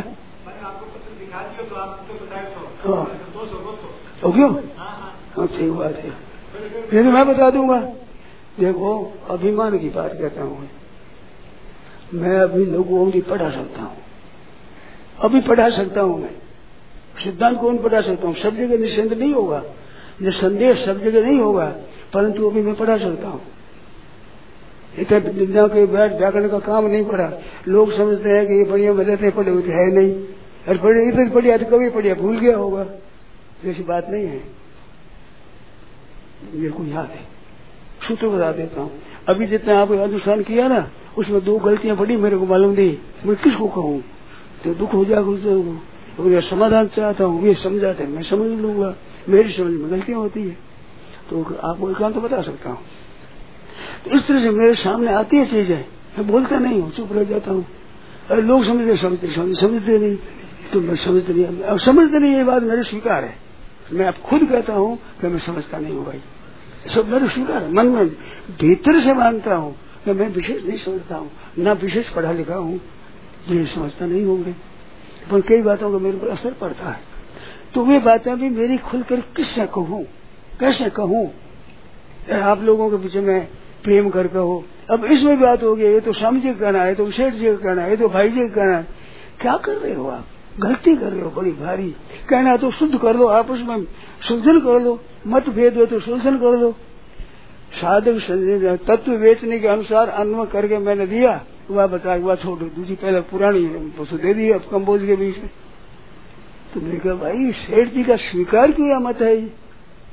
तो क्यों? हाँ ठीक बात है, ये तो मैं बता दूंगा। देखो अभिमान की बात कहता हूँ मैं, अभी लोगों को पढ़ा सकता हूँ, अभी पढ़ा सकता हूँ मैं। सिद्धांत कौन पढ़ा सकता हूँ? सब जगह निसंदेह नहीं होगा, निसंदेह सब जगह नहीं होगा, परंतु अभी मैं पढ़ा सकता हूँ। इतना विद्या के व्याकरण का काम नहीं पढ़ा। लोग समझते हैं कि ये बढ़िया में रहते पढ़े हुए है नहीं, अरे पढ़े इधर पढ़िया तो कभी पढ़िया भूल गया होगा, ऐसी बात नहीं है। मेरे को याद है, सूत्र बता देता हूँ। अभी जितना आपने अनुष्ठान किया ना, उसमें 2 गलतियां पड़ी, मेरे को मालूम थी। मैं किसको कहूँ तो दुख हो जाएगा, तो समाधान चाहता हूँ, ये समझाते मैं समझ लूंगा, मेरी समझ में गलतियां होती है तो आपको एकांत तो बता सकता हूँ। तो इस तरह से मेरे सामने आती है चीजें, मैं बोलता नहीं हूँ, चुप रह जाता हूँ। अरे लोग समझते नहीं, तो मैं समझते नहीं, अब समझते नहीं, ये बात मेरे स्वीकार है। मैं अब खुद कहता हूँ कि मैं समझता नहीं हूँ भाई, सब मेरे स्वीकार है, मन में भीतर से मानता हूँ कि मैं विशेष नहीं समझता हूँ, ना विशेष पढ़ा लिखा हूँ, ये समझता नहीं होंगे, पर कई बातों का मेरे पर असर पड़ता है। तो वे बातें भी मेरी खुलकर किससे कहूँ, कैसे कहूँ? आप लोगों के पीछे में प्रेम कर कहो। अब इसमें बात हो गई, ये तो स्वामी जी का कहना है, तो सेठ जी का कहना है, ये तो भाई जी का कहना है। क्या कर रहे हो आप? गलती कर रहे हो बड़ी भारी। कहना तो शुद्ध कर लो, आपस में शोधन कर लो, मतभेद हो तो शोधन कर लो। साधक तत्व बेचने के अनुसार अन्न करके मैंने दिया, वह बता वह छोड़ दूसरी पहले पुरानी पशु दे दी, अब कम बोझ के बीच में। तो मैंने कहा भाई सेठ जी का स्वीकार किया मत है,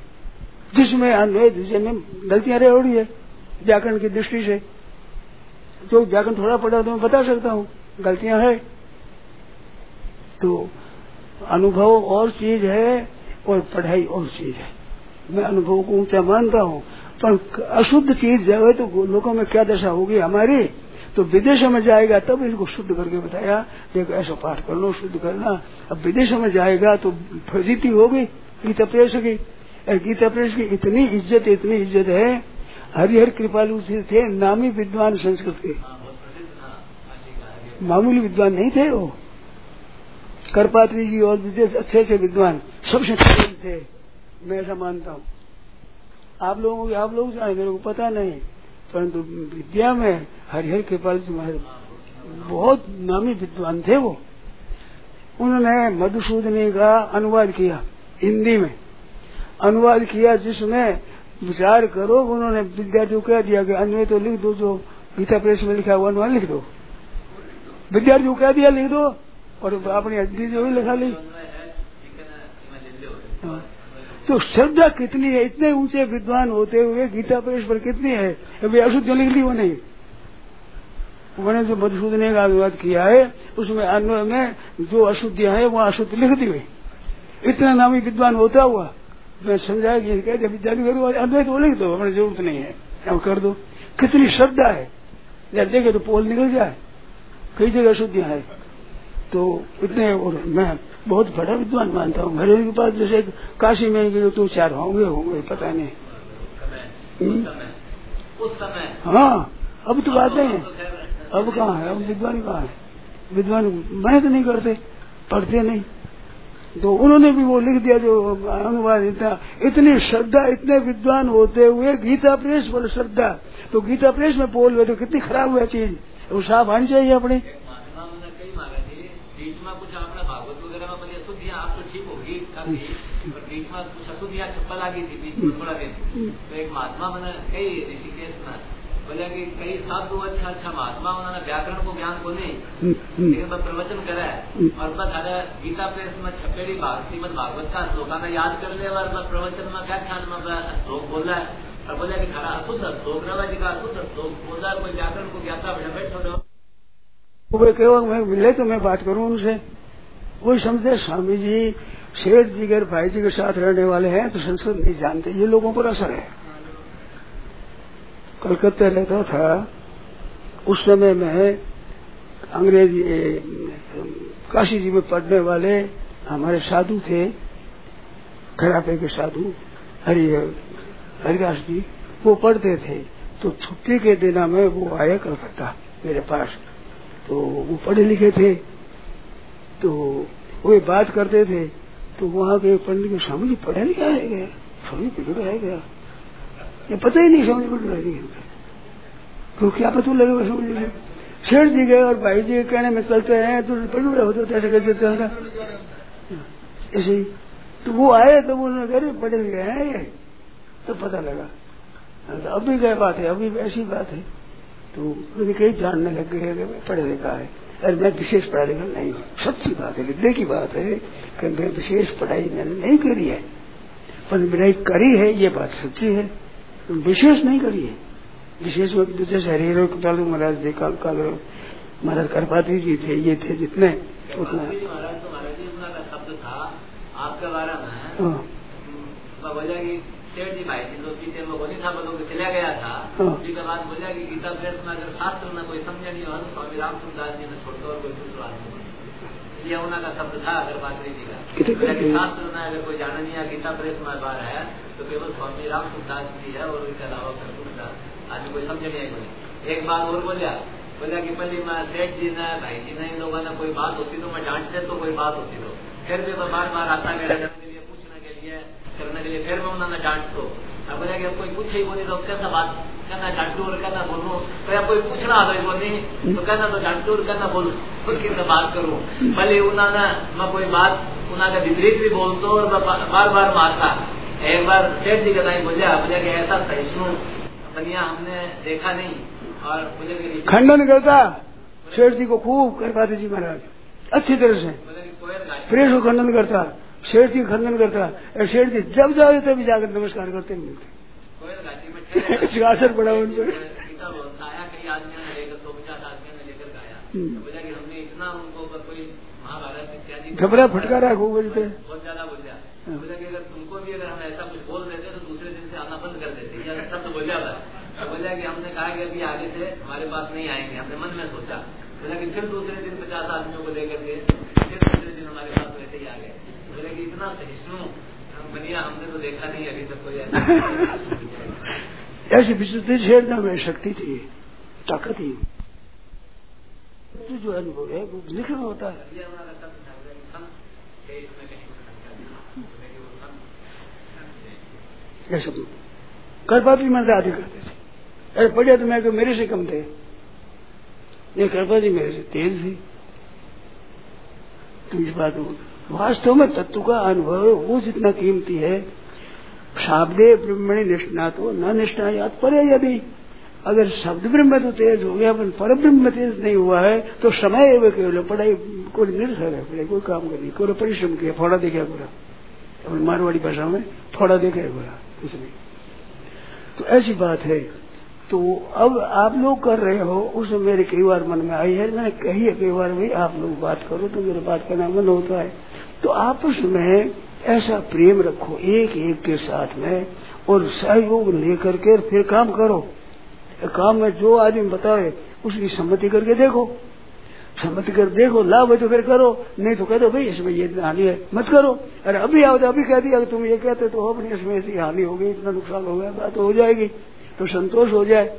जिसमें अन्य दूसरे में गलतियां रह रही है व्याकरण की दृष्टि से। जो व्याकरण थोड़ा पढ़ा तो मैं बता सकता हूँ, गलतियां है। तो अनुभव और चीज है और पढ़ाई और चीज है। मैं अनुभव को ऊंचा मानता हूँ, पर अशुद्ध चीज जाए तो लोगों में क्या दशा होगी हमारी। तो विदेशों में जाएगा तब इसको शुद्ध करके बताया, देखो ऐसा पाठ कर लो, शुद्ध करना। अब विदेशों में जाएगा तो फजीती होगी गीता प्रेस की। गीता प्रेस की इतनी इज्जत है, हरिहर कृपालु थे, नामी विद्वान संस्कृत के, मामूली विद्वान नहीं थे वो। करपात्री जी और अच्छे विद्वान सबसे थे, मैं ऐसा मानता हूँ। आप लोग जाने, मेरे को पता नहीं, परंतु विद्या में हरिहर कृपाल जी महाराज बहुत नामी विद्वान थे वो। उन्होंने मधुसूदनी का अनुवाद किया, हिंदी में अनुवाद किया, जिसमें विचार करो उन्होंने विद्यार्थियों को कह दिया कि अन्वय तो लिख दो, जो गीता प्रेस में लिखा हुआ अनुवाद लिख दो। विद्यार्थियों को कह दिया लिख दो, और अपनी हिंदी जो भी लिखा ली। तो श्रद्धा कितनी है, इतने ऊंचे विद्वान होते हुए गीता प्रेस पर कितनी है। वे अशुद्ध लिख ली वो नहीं, उन्होंने जो मधुसूदन का अनुवाद किया है उसमें अन्वय में जो अशुद्धियां है वो अशुद्ध लिख दी हुई। इतना नामी विद्वान होता हुआ मैं समझाया कि कहते विद्यार्थी करो अन्वय तो लिख दो, हमें जरूरत नहीं है, अब कर दो। कितनी श्रद्धा है, जब देखे तो पोल निकल जाए, कई जगह अशुद्धियां है। तो इतने, और मैं बहुत बड़ा विद्वान मानता हूँ। मेरे के पास जैसे काशी में गए तो 4 होंगे पता नहीं। उस समय हाँ, अब तो बात नहीं, अब कहाँ है, अब विद्वान कहाँ है। विद्वान मेहनत नहीं करते, पढ़ते नहीं। तो उन्होंने भी वो लिख दिया जो अनुवाद। इतनी श्रद्धा, इतने विद्वान होते हुए गीता प्रेस पर श्रद्धा। तो गीता प्रेस में बोल हुए तो कितनी खराब हुआ चीज, वो साफ आनी चाहिए अपने। बीच में कुछ अपना भागवत वगैरह में बोले अशुद्धियाँ आप तो ठीक होगी, पर बीच में कुछ अशुद्धियाँ चप्पल आ गई थी बीच में थोड़ा दिन। तो एक महात्मा बना कई ऋषिकेश में बोला कि कई साधु अच्छा महात्मा उन्होंने व्याकरण को ज्ञान को नहीं, लेकिन बस प्रवचन करा है और बस हर गीता प्रेस में छपेड़ी श्रीमद भागवत का श्लोकाना याद कर ले और बस प्रवचन में व्याख्यान में श्लोक बोला है और बोला कि खरा अशुद्ध श्लोक रवा जी का अशुद्ध श्लोक बोला, कोई व्याकरण को ज्ञाता बैठो वे केवल मैं मिले तो मैं बात करूं उनसे। वही समझते स्वामी जी शेठ जी के भाई जी के साथ रहने वाले हैं तो संस्कृत नहीं जानते, ये लोगों पर असर है। कलकत्ता रहता था उस समय में, अंग्रेजी काशी जी में पढ़ने वाले हमारे साधु थे, खरापे के साधु हरिदास जी, वो पढ़ते थे। तो छुट्टी के दिना में वो आए कलकत्ता मेरे पास। तो वो पढ़े लिखे थे, तो वो बात करते थे। तो वहाँ के पंडित के स्वामी जी पढ़े लिखा है गया, स्वामी पढ़ा है गया, ये पता ही नहीं स्वामी पढ़ा है गया, तो क्या पता लगेगा स्वामी जी। शेठ जी गए और भाई जी के कहने में चलते हैं तो पढ़ा होता तो ऐसे कैसे चलता ऐसे ही। तो वो आए तो उन्होंने कह पढ़े लिखे हैं ये, तो पता लगा। तो अभी क्या बात है, अभी ऐसी बात है। तो मुझे कई जानने लग गए पढ़े लिखा है, अरे मैं विशेष पढ़ा लिखा नहीं हूँ। सच्ची बात है, विद्या की बात है कि मैं विशेष पढ़ाई मैंने नहीं करी है, पर मैंने करी है, ये बात सच्ची है। विशेष नहीं करी है। विशेष में विशेष हरिहर कृपालु महाराज जी, काल महाराज करपात्री जी थे, ये थे जितने उतना। शब्द था आपके बारे में सेठ जी भाई जी तो पीछे वो नहीं था, बोलो चला गया था। उसके बाद बोला कि गीता प्रेस में अगर शास्त्र में कोई समझ नहीं हो तो स्वामी रामचंद्र दास जी ने छोड़कर और कोई दूसरा आदमी, ये उनका शब्द था अगर पात्री जी का। शास्त्र में अगर कोई जाना नहीं है गीता प्रेस में बार है तो केवल स्वामी रामचंद्र दास जी है और इसके अलावा दूसरा आदमी कोई समझ नहीं आई। एक बात और बोला कि पहले मैं सेठ जी ने भाई जी ने इन लोगों ने कोई बात होती तो मैं डांटते तो कोई बात होती तो फिर भी मैं बार आता मेरे पूछने के लिए करने के लिए, फिर मैं उन्होंने डांट तो बोला कि कोई पूछे ही बोली तो कैसा बात कहना डांटू और कहना बोलूं, तो या कोई पूछ रहा था बोली तो कहना तो डांटू और कहना बोलूं, खुद की बात करूं। भले उन्होंने मैं कोई बात उन्होंने विपरीत भी बोलता और बार बार मारता। एक बार सेठ जी का नहीं बोलिया कि ऐसा सहिष्णु बनिया हमने देखा नहीं, और मुझे खंडन करता शेठ जी को खूब करपाते जी महाराज अच्छी तरह से प्रेस को खंडन करता, शेठ जी खंडन करता। शेठ जी जब जाओ तभी जाकर नमस्कार करते मिलते, असर पड़ा उन पर। बोला कि हमने इतना उनको कोई महाभारत इत्यादि घबरा फटकारा खूब बोलते बहुत ज्यादा बोला। बोला कि अगर तुमको भी अगर हम ऐसा कुछ बोल देते तो दूसरे दिन से आना बंद कर देते, या सब तो बोला था। तो बोला कि हमने कहा कि अभी आगे से हमारे पास नहीं आएंगे, हमने मन में सोचा। बोला कि फिर दूसरे दिन 50 आदमियों को लेकर के फिर दूसरे दिन हमारे पास वैसे ही आ गए। बोले कि इतना सहिष्णु बनिया हमने तो देखा नहीं अभी तक कोई ऐसी विशुद्धि छेड़ना में शक्ति थी, ताकत थी। जो अनुभव है वो लिखना होता है। ऐसा कर्पाती मंत्र आदि करते थे। अरे पढ़िया तो मैं मेरे से कम थे, ये कर्पाती मेरे से तेज थी। तो इस बात वास्तव में तत्व का अनुभव वो जितना कीमती है। शाब्दे ब्रह्मणि निष्ठा तो न निष्ठा याद पड़े। यदि अगर शब्द ब्रह्म तो तेज हो गया पर पर ब्रह्म तेज नहीं हुआ है तो समय एवं केवल पढ़ाई कोई निर्भर है, पढ़ाई कोई काम करनी, कोई परिश्रम किया, फोड़ा देखा पूरा, अपनी मारवाड़ी भाषा में फोड़ा देखा पूरा कुछ नहीं। तो ऐसी बात है। तो अब आप लोग कर रहे हो, उसमें मेरे कई बार मन में आई है, मैंने कही है कई बार भाई आप लोग बात करो तो मेरे बात करना मन होता है। तो आपस में ऐसा प्रेम रखो एक एक के साथ में और सहयोग लेकर के फिर काम करो। काम में जो आदमी बताए उसकी सम्मति करके देखो, सम्मति कर देखो, लाभ है तो फिर करो, नहीं तो कह दो भाई इसमें ये हानि है मत करो। अरे अभी आओ तो अभी कह दिया तुम ये कहते तो अपनी इसमें ऐसी हानि हो गई, इतना नुकसान हो गया, बात हो जाएगी तो संतोष हो जाए।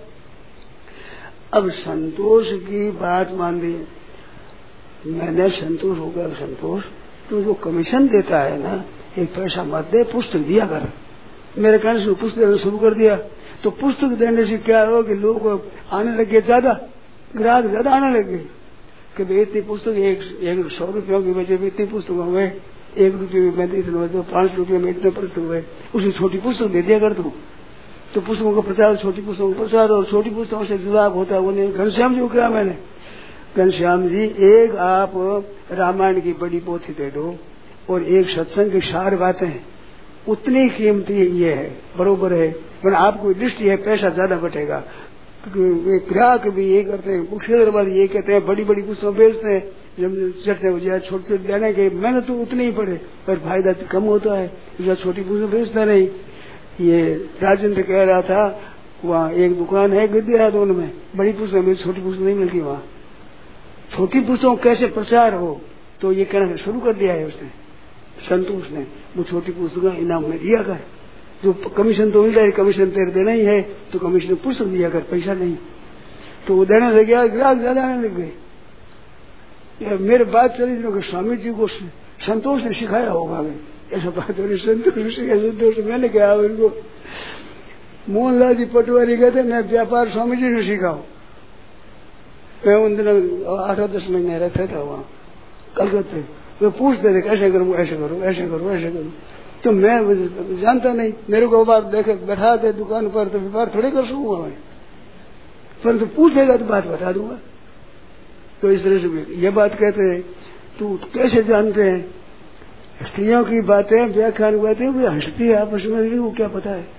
अब संतोष की बात मान ली मैंने, संतोष हो गया। संतोष तो जो कमीशन देता है ना, एक पैसा मत दे, पुस्तक दिया कर। मेरे कहने से पुस्तक देना शुरू कर दिया तो पुस्तक देने से क्या हो कि लोग आने लगे, ज्यादा ग्राहक ज्यादा आने लगे कि भाई इतनी पुस्तक एक 100 रुपयों की वजह में इतनी पुस्तक हुए, 1 रुपये में इतने, 5 रुपये में इतने पुस्तक हुए, उसी छोटी पुस्तक दे दिया कर तू। तो पुस्तकों का प्रचार, छोटी पुस्तकों का प्रचार, और छोटी पुस्तकों से जुड़ाव होता है। उन्हें घनश्याम जी को कहा मैंने, घनश्याम जी एक आप रामायण की बड़ी पोथी दे दो और एक सत्संग की 4 बातें, उतनी कीमती ये है, बरोबर है। पर आपको दृष्टि है पैसा ज्यादा बटेगा। ग्राहक भी ये करते हैं, मुख्य वाले ये कहते हैं बड़ी बड़ी पुस्तकें बेचते हैं, जब चढ़ते हो जाए छोटे छोटे देने के मेहनत तो उतनी ही पड़े पर फायदा तो कम होता है, जो छोटी पुस्तक बेचता नहीं। ये राजेंद्र कह रहा था वहाँ एक दुकान है गद्दी में, बड़ी पुस्तक छोटी पुस्तक नहीं मिलती वहाँ। छोटी पुस्तकों कैसे प्रचार हो तो ये कहना शुरू कर दिया है उसने, संतोष ने, वो छोटी पुस्तक इनाम में दिया कर, जो कमीशन तो मिलता है, कमीशन तेरे देना ही है तो कमीशन पुस्तक दिया कर, पैसा नहीं। तो वो देने लग गया, ग्राहक ज्यादा आने लग गए। मेरे बात चली थी स्वामी जी को संतोष ने सिखाया होगा, ऐसा बात हो रही, संतोष ने सिखाया। संतोष मैंने कहा उनको, मोहनलाल जी पटवारी कहते मैं व्यापार स्वामी जी ने सिखाओ। मैं उन दिनों 8-10 महीने रहता था वहाँ कलकत्ते, वो पूछते थे कैसे करूँ, ऐसे करूँ, ऐसे करूँ, ऐसे करूँ। तो मैं जानता नहीं, मेरे को बात देखे बैठा दे दुकान पर तो व्यापार थोड़े कर सकूंगा मैं, परंतु पूछेगा तो बात बता दूंगा। तो इस तरह से ये बात कहते हैं। तू कैसे जानते हैं स्त्रियों की बातें, व्याख्यान बातें, वो हंसती है आपस में, वो क्या पता है।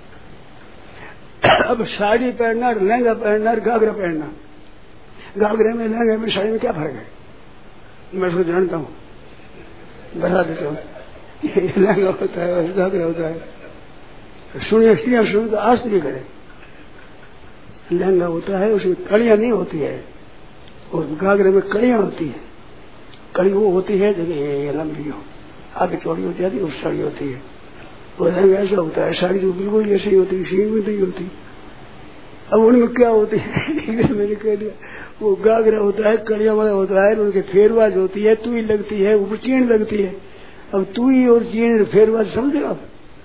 अब साड़ी पहनना, लहंगा पहनना, घाघरा पहनना, घाघरे में लहंगे में साड़ी में क्या फर्क है, मैं उसको जानता हूँ, बता देता हूँ। लहंगा होता है, घाघरा होता है। सुनिए स्त्रियां सुनिए तो आज भी करें, लहंगा होता है उसमें कड़ियां नहीं होती है और घाघरे में कड़ियां होती है। कड़ी वो होती है जगह ये लंबी हो, आगे चौड़ी होती है, उस साड़ी होती है। और लहंगा ऐसा होता है, साड़ी तो बिल्कुल ऐसी होती है, सीन में नहीं होती। अब उनमें क्या होती है मैंने कह दिया, वो घाघरा होता है, कड़िया वाला होता है, उनके फेरवाज होती है, तुई लगती है, ऊपर चीन लगती है। अब तुई और चीन फेरवाज समझे आप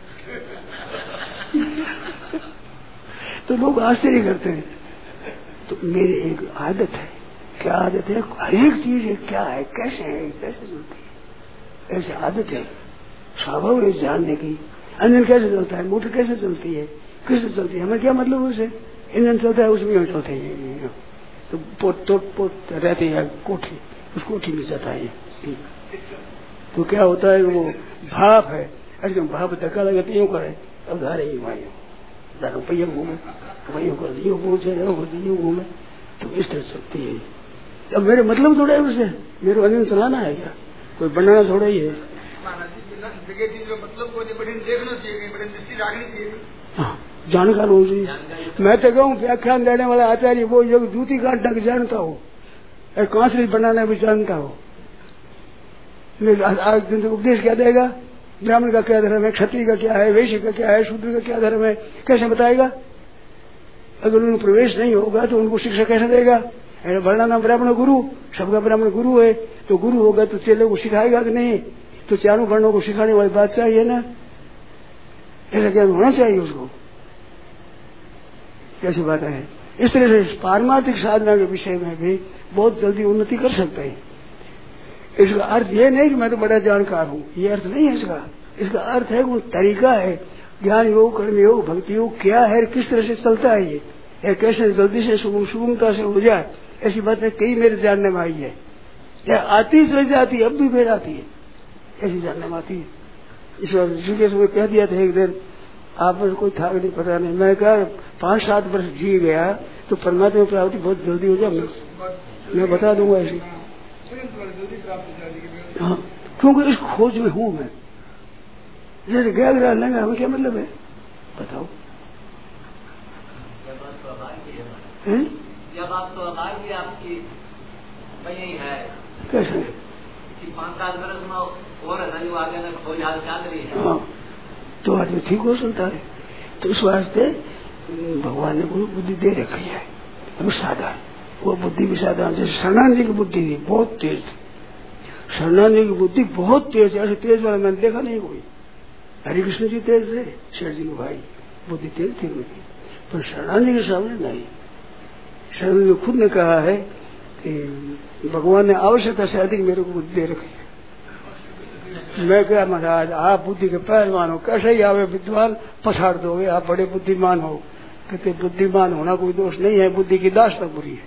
तो लोग आश्चर्य करते हैं। तो मेरी एक आदत है, क्या आदत है, हर एक चीज है, क्या है, कैसे है, कैसे चलती है, ऐसी आदत है, स्वभाव है जानने की। इंजन कैसे चलता है, मोटर कैसे चलती है, किससे चलती है, हमें क्या मतलब उसे, इंजन चलता है उसमें हम चलते हैं, तो पोट रहती है कोठी, उस कोठी में जाता है। तो क्या होता है, वो भाप है, अरे भाप धक्का लगे यूं करे, अब धारे ही वहां रुपये घूमे, वही कर यूं पहुंचे यूं घूमे, तो इस तरह चलती है। अब मेरे मतलब थोड़ा है उसे, मेरे अनिल चलाना है क्या, कोई बनाना थोड़ा ही है। मतलब को देखना चाहिए, बड़ी दृष्टि रखनी चाहिए। हाँ, जानकार हो जी। मैं तो कहूँ व्याख्यान देने वाला आचार्य वो जो जूती काटना भी जानता हो, कांसरी बनाना भी जानता हो। उपदेश क्या देगा, ब्राह्मण का क्या धर्म है, क्षत्रिय का क्या है, वैश्य का क्या है, शूद्र का क्या धर्म है, कैसे बताएगा? अगर उनको प्रवेश नहीं होगा तो उनको शिक्षा कैसे देगा? वर्णा नाम ब्राह्मण गुरु, सबका ब्राह्मण गुरु है, तो गुरु होगा तो चेलों को सिखाएगा कि नहीं? तो चारों वर्णों को सिखाने वाली बात चाहिए ना, ऐसा ज्ञान होना चाहिए उसको। कैसी बात है? इस तरह से पारमार्थिक साधना के विषय में भी बहुत जल्दी उन्नति कर सकते हैं। इसका अर्थ ये नहीं कि मैं तो बड़ा जानकार हूँ, ये अर्थ नहीं है इसका। इसका अर्थ है वो तरीका है, ज्ञान योग, कर्म योग, भक्ति योग क्या है, किस तरह से चलता है ये कैसे जल्दी से सुगमता से हो जाए, ऐसी बातें कई मेरे जानने में आई है। या आती चली जाती अब भी फिर आती है, ऐसी जानने में आती है। इस बार ऋषिकेश में कह दिया था एक दिन, आप में कोई था नहीं, पता नहीं, मैं कहा 5-7 वर्ष जी गया तो परमात्मा की प्राप्ति बहुत जल्दी हो जाए, मैं बता दूंगा ऐसी। हाँ, क्योंकि इस खोज में हूं मैं। जैसे गया ग्रह लेंगे हमें क्या मतलब है बताओ? यह बात तो आभार आपकी वही है। कैसे? 5-7 वर्ष में और आगे में खोज हाल चल रही है। हाँ, तो आदमी ठीक हो सकता है। तो इस वास्ते भगवान ने कोई बुद्धि दे रखी है, अब साधारण वो बुद्धि भी साधारण। जैसे शरणानंद जी की बुद्धि थी बहुत तेज थी, शरणानंद जी की बुद्धि बहुत तेज है, ऐसे तेज वाला मैंने देखा नहीं कोई। हरिकृष्ण जी तेज थे, शेर जी के भाई, बुद्धि तेज थी उनकी, पर शरणानंद जी के सामने नहीं। शरणानंद जी खुद ने कहा है कि भगवान ने आवश्यकता से अधिक मेरे को बुद्धि दे रखी है। मैं क्या महाराज, आप बुद्धि के पहलवान हो, कैसे ही आवे विद्वान पछाड़ दोगे, आप बड़े बुद्धिमान हो। कहते बुद्धिमान होना कोई दोष नहीं है, बुद्धि की दास्ता बुरी है।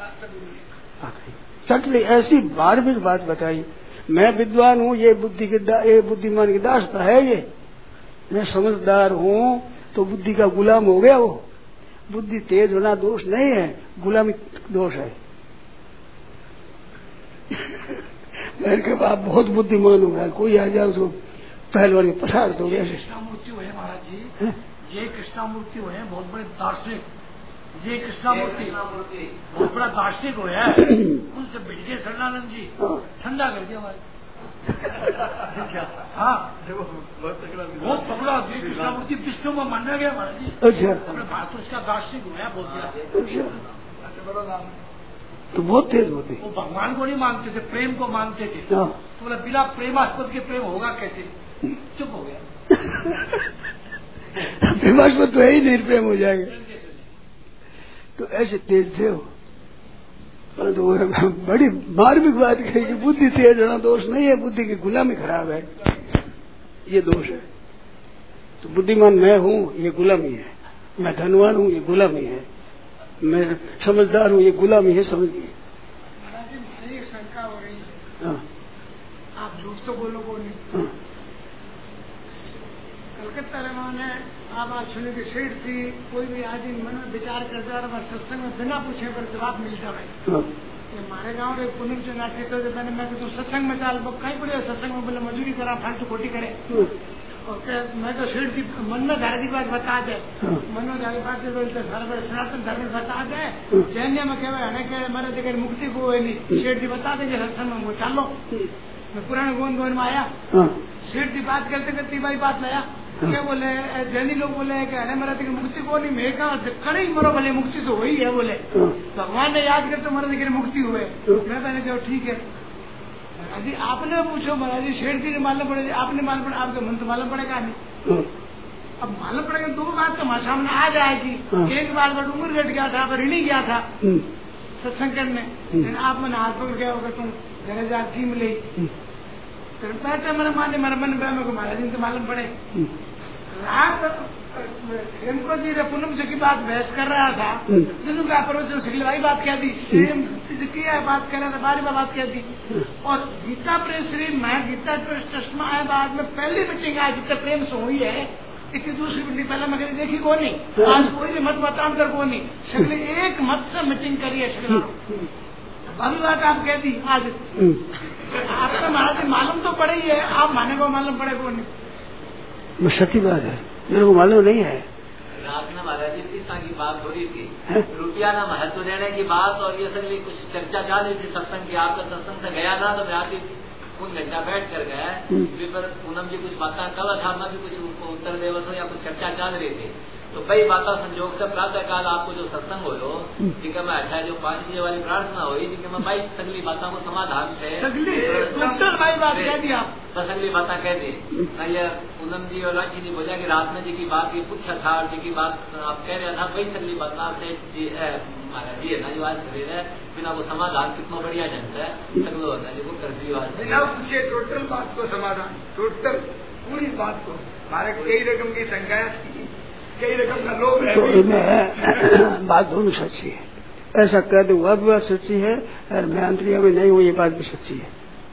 चटली ऐसी मार्मिक बात बताई, मैं विद्वान हूँ, ये ये बुद्धिमान की दास्ता है, ये मैं समझदार हूँ तो बुद्धि का गुलाम हो गया। वो बुद्धि तेज होना दोष नहीं है, गुलामी दोष है। मैंने कहा आप बहुत बुद्धिमान हो गया, कोई आ जाए उसको पहलवानी पछाड़ दो। कृष्णामूर्ति हुए महाराज जी, ये कृष्णामूर्ति हुए बहुत बड़े दार्शनिक, ये कृष्णामूर्ति बहुत बड़ा दार्शनिक हुआ है। उनसे मिल गए शरणानंद जी, ठंडा कर दिया हमारे। हाँ, बहुत तगड़ा कृष्णामूर्ति विष्णु में माना गया महाराज जी। अच्छा, अपने भारत उसका दार्शनिक हुआ बहुत बड़ा। तो बहुत तेज होते, वो भगवान को नहीं मानते थे, प्रेम को मानते थे। तो बोला बिना प्रेमास्पद के प्रेम होगा कैसे? चुप हो गया। प्रेमास्पद तो है ही नहीं, प्रेम हो जाएगा। तो ऐसे तेज थे वो। तो बड़ी मार्मिक बात कही कि बुद्धि तेज होना दोष नहीं है, बुद्धि की गुलामी खराब है, ये दोष है। तो बुद्धिमान मैं हूँ, ये गुलामी है। मैं धनवान हूँ, ये गुलामी है। मैं समझदार हूँ, ये गुलामी है, समझिए। महाराज जी मुझे एक शंका हो रही है। हाँ, आप झूठ तो बोलो को नहीं। हाँ, कलकत्ता में आप आज सुने कि सेठ सी कोई भी आदमी मन में विचार करता है, सत्संग में बिना पूछे पर जवाब मिलता है। हाँ, हमारे गाँव में पुनः से नाट्य तो मैंने मैं तो सत्संग में चाल कहीं पड़े सत्संग में बोले मजूरी करा, फालतू खोटी करे। और मैं तो सेठ जी मन में धारी बात बता दे, मन में धारी बात बोलते सनातन धर्म बता दे, जैन में कहवा मेरे जगह मुक्ति को सेठ जी बता देंगे सत्संग में, वो चालो। मैं पुराने गोंद में आया, सेठ जी बात करते करते भाई बात लाया, क्या बोले जैनी लोग बोले कि अरे मेरा जगह मुक्ति को नहीं, मैं कहा कड़ी मरो भले मुक्ति तो वही है। बोले भगवान ने याद करते मेरे जगह मुक्ति हुए। मैं कहने जो ठीक है महाराज जी, आपने पूछो महाराज जी, शेर जी ने मालूम पड़ेगा, आपने मालूम पड़े, आपके मन तो मालूम पड़ेगा नहीं। अब मालूम पड़ेगा दो बात तो हमारे सामने आ जाएगी। एक बार मैं डूंगरगढ़ गया था, ऋणी गया था सत्संग करने, आप मैंने हाथ पकड़ गया होगा, तुम घर जा चीम ले कहते मेरे माने मेरे मन में को महाराज जी तो मालूम पड़े। रात हेमको जी ने पूनम से की बात बहस कर रहा था, जिन्हों का परोस सिखलवाई बात कह दी, सेम किया बात कर रहा था, बारी बात कह दी। और गीता प्रेम श्री मैं गीता चश्मा है बाद में पहली मीटिंग आज जितने प्रेम से हुई है, इतनी दूसरी मीटिंग पहले मैं कभी देखी को नहीं, आज कोई नहीं मत बताम कर को नहीं, सगले एक मत से मीटिंग करी है। सगला अभी बात आप कह दी आज आपको महाराज मालूम तो पड़े ही है, आप माने को मालूम पड़े को नहीं। सच्ची बात है, मेरे को मालूम नहीं है। रात में महाराज जी इस तरह की बात हो रही थी, रुपया ना महत्व देने की बात, और ये सगली कुछ चर्चा चल रही थी सत्संग की। आपका सत्संग से गया था तो मैं आके उन घंटा बैठ कर गया, पर पूनम जी कुछ बातें कल था, मैं भी कुछ उनको उत्तर देवत हो या कुछ चर्चा चल रही थी। तो कई बातें संयोग से प्रातः काल आपको जो सत्संग हो ठीक है, मैं अच्छा जो 5 बजे वाली प्रार्थना हुई ठीक है, मैं भाई सगली बातों को समाधान से भाई बात कह दी आप, बस अगली बात कह दी। ये पूनम जी और राखी जी बोला कि रात में जी की बात ये पूछा था, और जी की बात आप कह रहे था, वही सगली बात से महाराज जी है ना जो आज शरीर है बिना वो समाधान कितना बढ़िया ढंग से सगलो होता है, वो कर दी बिना पूछे टोटल बात को समाधान, टोटल पूरी बात को। हमारे कई रकम की शंकाएं थी, कई रकम का लोभ है, तो इनमें बात दोनों सच्ची है। ऐसा कह दूँ वह भी बात सच्ची है, और मैं अंतरिया में नहीं हूँ ये बात भी सच्ची है।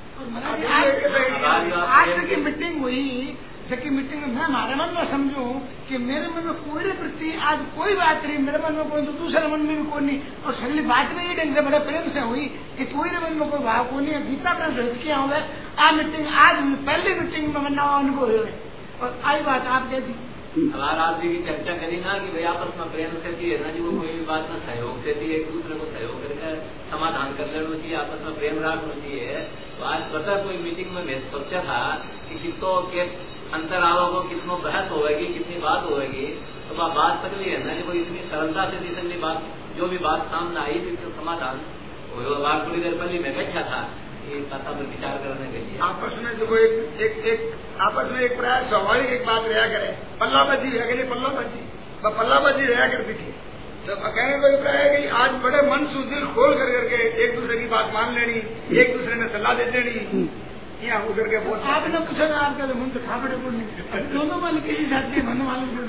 आज की मीटिंग हुई, जबकि मीटिंग में मैं हमारे मन में समझू कि मेरे मन में कोई प्रति आज कोई बात नहीं, मेरे मन में कोई तो दूसरे मन में भी कोई नहीं, और सगली बात में ये ढंग से बड़े प्रेम से हुई कि कोई मन में कोई भाव को नहीं। गीता पर भेज किया हुआ आ मीटिंग आज पहली मीटिंग में मना अनुभव हुए, और आई बात आप कह दी हमारा आप जी की चर्चा करी ना कि भाई आपस में प्रेम से है ना, जो कोई भी बात में सहयोग से थी, एक दूसरे को सहयोग करके समाधान कर लेना चाहिए, आपस में प्रेम रखना चाहिए। तो आज पता कोई मीटिंग में मैं सोचा था कि कितों के अंतर आवो, कितनों बहस होगी, कितनी बात होगी, तो वह बात सकली है ना जो कोई इतनी सरलता से दी सकली बात, जो भी बात सामने आई थी तो समाधान हो। बात थोड़ी देर पहले मैं बैठा था कथा पर विचार करने के लिए, आपस में जो एक आपस में एक प्राय स्वाभाविक एक बात रहा करे, पल्लाबाजी रह गई, पल्लाबाजी रहा करती थी। तो कहने को प्राय है कि आज बड़े मन से दिल खोल कर करके एक दूसरे की बात मान लेनी, एक दूसरे ने सलाह दे देनी, यहाँ उधर के बहुत आपने पूछा ना आपका मन तो खा बड़े बोलने दोनों वाले किसी साथी मन मालूम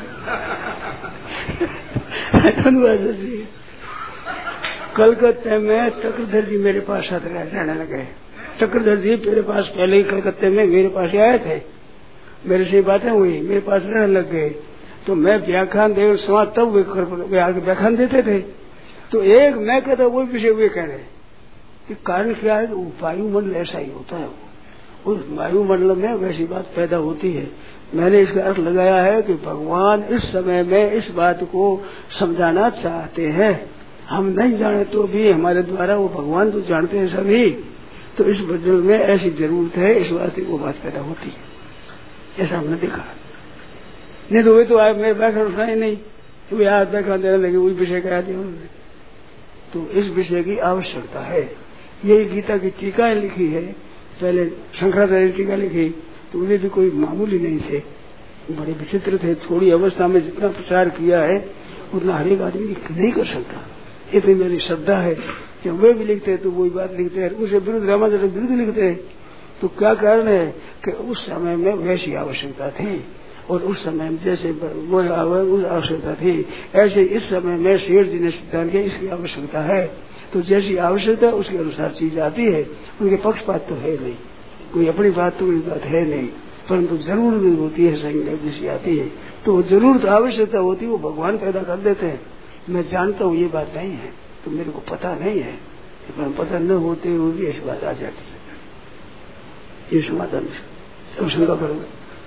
क्यों। कलकत्ते में चक्रधर जी मेरे पास रहने लगे। चक्रधर जी मेरे पास पहले ही कलकत्ते में मेरे पास आए थे, मेरे से बातें हुई, मेरे पास रहने लग गए। तो मैं व्याख्यान देव समाज तब वे आगे व्याख्यान देते थे। तो एक मैं कहता वही विषय वे कह रहे कि कारण क्या है कि वायुमंडल ऐसा ही होता है, उस वायुमंडल में वैसी बात पैदा होती है। मैंने इसका अर्थ लगाया है कि भगवान इस समय में इस बात को समझाना चाहते हैं। हम नहीं जाने तो भी हमारे द्वारा वो भगवान तो जानते हैं सभी, तो इस बदल में ऐसी जरूरत है, इस वास्ते वो बात पैदा होती है। ऐसा हमने देखा, नहीं तो वे तो आए मेरे बैठा उठना ही नहीं, तो वे आज बैठा देने लगे वही विषय कहा दिया उन्होंने। तो इस विषय की आवश्यकता है। यही गीता की टीका लिखी है, पहले शंकराचार्य टीका लिखी तो उन्हें भी कोई मामूली नहीं थे, बड़े विचित्र थे। थोड़ी अवस्था में जितना प्रचार किया है उतना हर एक आदमी नहीं कर सकता। इतनी मेरी श्रद्धा है कि वे भी लिखते हैं तो वही बात लिखते हैं, उसे विरुद्ध रामाचार्य विरुद्ध लिखते हैं। तो क्या कारण है कि उस समय में वैसी आवश्यकता थी, और उस समय में जैसे वो आवश्यकता थी, ऐसे इस समय में शेर जी ने सिद्धांत किया इसकी आवश्यकता है। तो जैसी आवश्यकता उसके अनुसार चीज आती है। उनके पक्षपात तो है नहीं, कोई अपनी बात तो कोई बात है नहीं, परंतु जरूरत होती है संज्ञा जैसी आती है, तो जरूरत आवश्यकता होती है वो भगवान पैदा कर देते हैं। मैं जानता हूँ ये बात नहीं है, तो मेरे को पता नहीं है, पर पता न होते हुए भी ऐसी बात आ जाती है। ये समाधान सब शंका करोगे,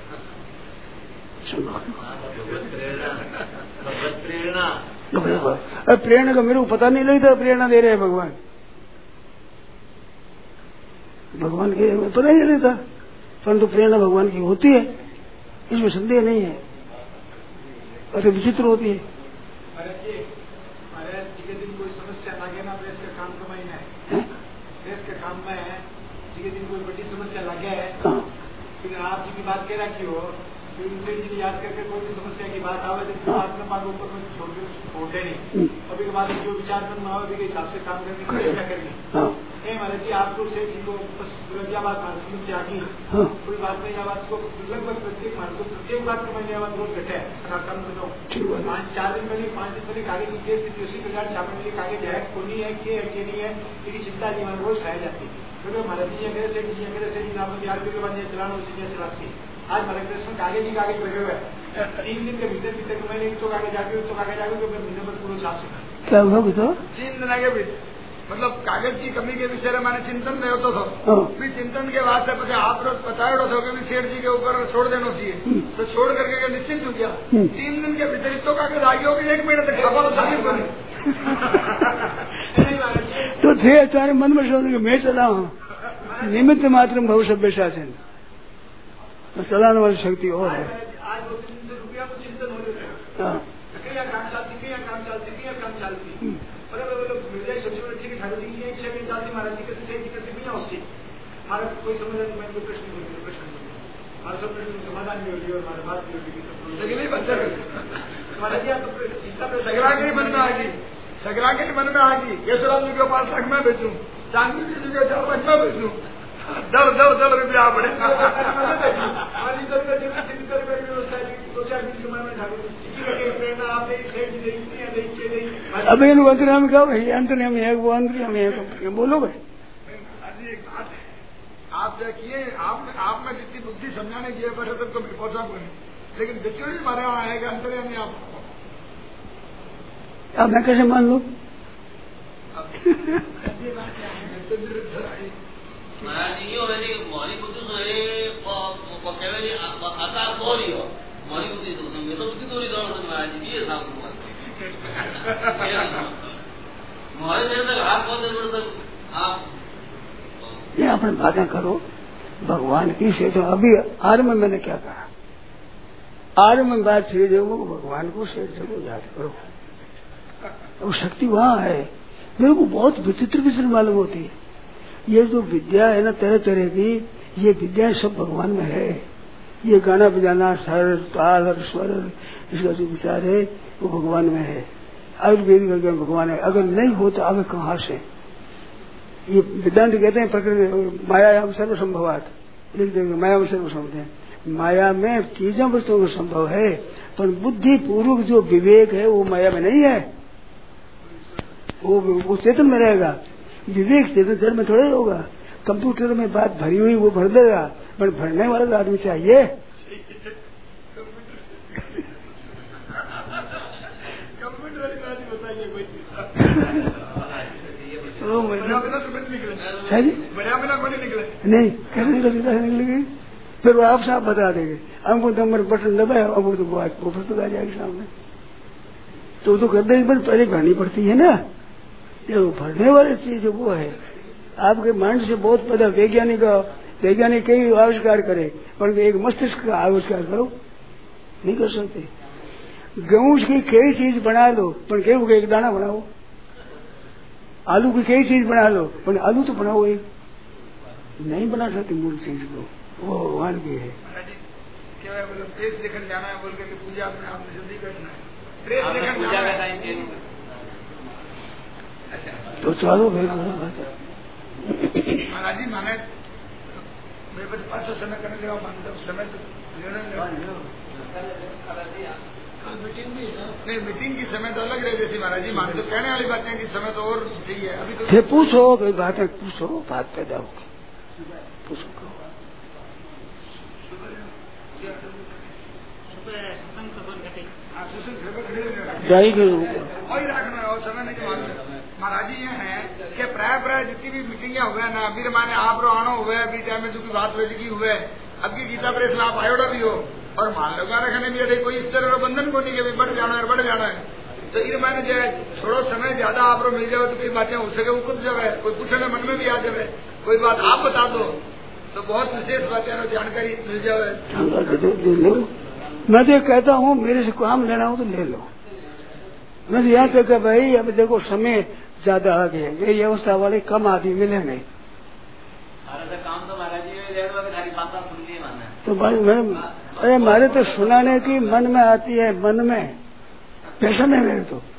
प्रेरणा का मेरे को पता नहीं लगता प्रेरणा दे रहे हैं भगवान, भगवान के पता नहीं लगता, परंतु प्रेरणा भगवान की होती है, इसमें संदेह नहीं है। अरे विचित्र होती है। कोई समस्या लगे ना प्रेस के काम का महीना है, प्रेस के काम में है जी दिन कोई बड़ी समस्या लगे है, फिर आप जी की बात कह रखी हो, फिर उनसे जी याद करके कोई भी समस्या की बात आवे तो आपने बात ऊपर में छोड़ते नहीं, अभी के बाद जो विचार करना हो के हिसाब से काम करने की चर्चा करनी। महाराज जी आपको से इनको बस बात समस्या आ गई, कोई बात नहीं, या बात को लगभग प्रत्येक बात को मैंने बात बहुत घटे काम बताओ। 4 दिन पहले 5 दिन पहले कागज की केस थी, उसी प्रकार छापने के कागज है कोनी है कि नहीं है, इसकी चिंता नहीं हमारे रोज खाई जाती है। क्योंकि महाराज जी मेरे से नाम यार के बाद चलाना उसी चलाती। आज हमारे देश में कागज ही कागज बैठे हुए हैं, 3 दिन के भीतर मैंने एक तो कागज आगे तो कागज आगे तो मैं महीने पर पूरा छाप सका। क्या हुआ तो 3 दिन आगे भी मतलब कागज की कमी के विषय में मैंने चिंतन में होता था। फिर चिंतन के बाद से पता आप रोज बताया था कि सेठ जी के ऊपर छोड़ देना चाहिए, तो छोड़ करके निश्चिंत हो गया। 3 दिन के भीतर तो कागज आ गया कि 1 महीने तक छापा तो साबित बने। तो थे तुम्हारे मन में सोचने मैं चला हूँ, निमित्त मात्र भव सभ्य शासन, तो चलाने वाली शक्ति और है। आज 2-3 दिन से रुपया को चिंतन हो रहे थे, कई काम चलती मिर्जा सचिव ठीक है महाराज जी कैसे बिना उससे हमारा कोई समझ नहीं, कोई प्रश्न हमारा सब प्रश्न समाधान भी होगी और हमारे बात भी होगी। महाराज जी आप सगरा के मन में आएगी, सगरा के मन में आएगी, केशवराम जी के पास तक मैं बेचूं, चांदी जी के पास मैं बेचूं, दर रुपया पड़े। अब इन अंतर्यामी का अंतर्यामी है, वो अंतर्यामी है, बोलो भाई। एक बात है, आप देखिए आप में जितनी बुद्धि समझाने की है बस तक तो पहुंचा कोई नहीं, लेकिन जिसको भी हमारे वहां आएगा अंतर्यामी आप अब मैं कैसे मान लू? महाराज यो है मोरी बुद्धि तो है केवल आकार बोली हो मोरी बुद्धि तो मैं तो बुद्धि तो नहीं महाराज जी ये साहब मोरी ने तो आप बहुत तक आप ये अपनी बातें करो भगवान की से। तो अभी आरंभ में मैंने क्या कहा, आरंभ में बात छेड़ दो भगवान को शेर जरूर याद करो, वो शक्ति वहाँ है। मेरे को बहुत विचित्र विचित्र मालूम होती है, ये जो विद्या है ना तरह तरह की, ये विद्या सब भगवान में है। ये गाना बजाना स्वर ताल और स्वर इसका जो विचार है वो भगवान में है, आयुर्वेदिक ज्ञान भगवान है। अगर नहीं हो तो आगे कहाँ से? ये वेदांत कहते हैं प्रकृति मायायाम सर्वसंभवात, लिख देंगे माया में सर्वसंभव है। माया में चीजों वस्तुओं को संभव है, पर बुद्धि पूर्वक जो विवेक है वो माया में नहीं है, वो चेतन में रहेगा। विवेक चेतन जड़ में थोड़ा होगा। कंप्यूटर में बात भरी हुई वो भर देगा, पर भरने वाला आदमी चाहिए। नहीं कैसे निकलेगी? फिर वो आप साफ बता देंगे, हमको नंबर बटन दबाया हमको तो वो पुस्तक आ जाएगी सामने। तो करने पर पहले भरनी पड़ती है ना, जो भरने वाली चीज वो है। आपके माइंड से बहुत बड़ा वैज्ञानिक कई आविष्कार करे, पर एक मस्तिष्क का आविष्कार करो नहीं कर सकते। गेहूं की कई चीज बना लो, पर गेहूं का एक दाना बनाओ। आलू की कई चीज बना लो, पर आलू तो बनाओ एक, नहीं बना सकते मूल चीज को, वो भगवान की है। प्रेस देखने जाना है बोल के पूजा में आपने जल्दी बैठना है, प्रेस देखने जाना है तो चलो भाई। महाराज जी माने मेरे पास 500 समय करने लगा, मानता समय तो नहीं, मीटिंग की समय तो अलग रहे जैसे महाराज जी माने, तो कहने वाली बातें कि समय तो और चाहिए। अभी तो पूछो कोई बातें पूछो, बात पैदा होगी, पूछो। वही रखना और समय नहीं मालूम। महाराज जी ये है कि प्राय जितनी भी मीटिंगें हुए ना, अभी माने आप आना हुए अभी टाइम में जो की बात की हुए, अब की गीता प्रेस में आप आयोडा भी हो और मान लो रखने भी कोई इस तरह का बंधन को नहीं कि बढ़ जाना है। तो ये मैंने जो थोड़ा समय ज्यादा आप मिल जाए तो कोई बातें हो सके वो खुद जाए, कोई पूछने मन में भी आ जाए, कोई बात आप बता दो तो बहुत विशेष बातें जानकारी मिल जाए। मैं तो कहता हूँ मेरे से काम लेना हो तो ले लो। मैं तो यहाँ तक भाई अब देखो समय ज्यादा आ गया, ये व्यवस्था वाले कम आदमी मिले नहीं। काम तो महाराज जी तो भाई अरे हमारे तो सुनाने की मन में आती है, मन में पैशन है मेरे तो।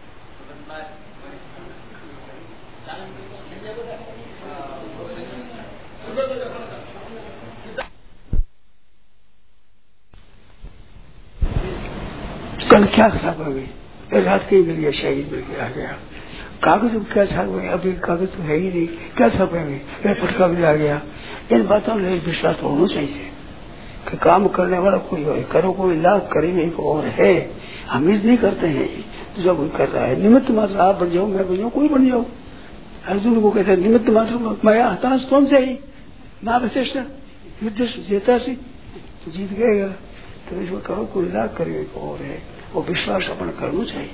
कल क्या खराब हो गई, रात के मिल गया, शहीद मिल गया, आ गया। कागज क्या छाप गए, अभी कागज तो है ही नहीं, क्या छापेंगे, पटका भी आ गया। इन बातों में विश्वास होना चाहिए कि काम करने वाला कोई हो, करो कोई लाभ, करे नहीं को और है। हम इस नहीं करते हैं, दूसरा कोई कर रहा है, निमित्त मात्र आप बन जाओ, मैं बन जाऊँ, कोई बन जाओ, अर्जुन को कहते निमित्त मात्र माया हताश कौन से ही ना विशेष युद्ध जेता सी जीत गएगा। तो इसमें करो कोई राग करे और है वो विश्वास अपन करना चाहिए।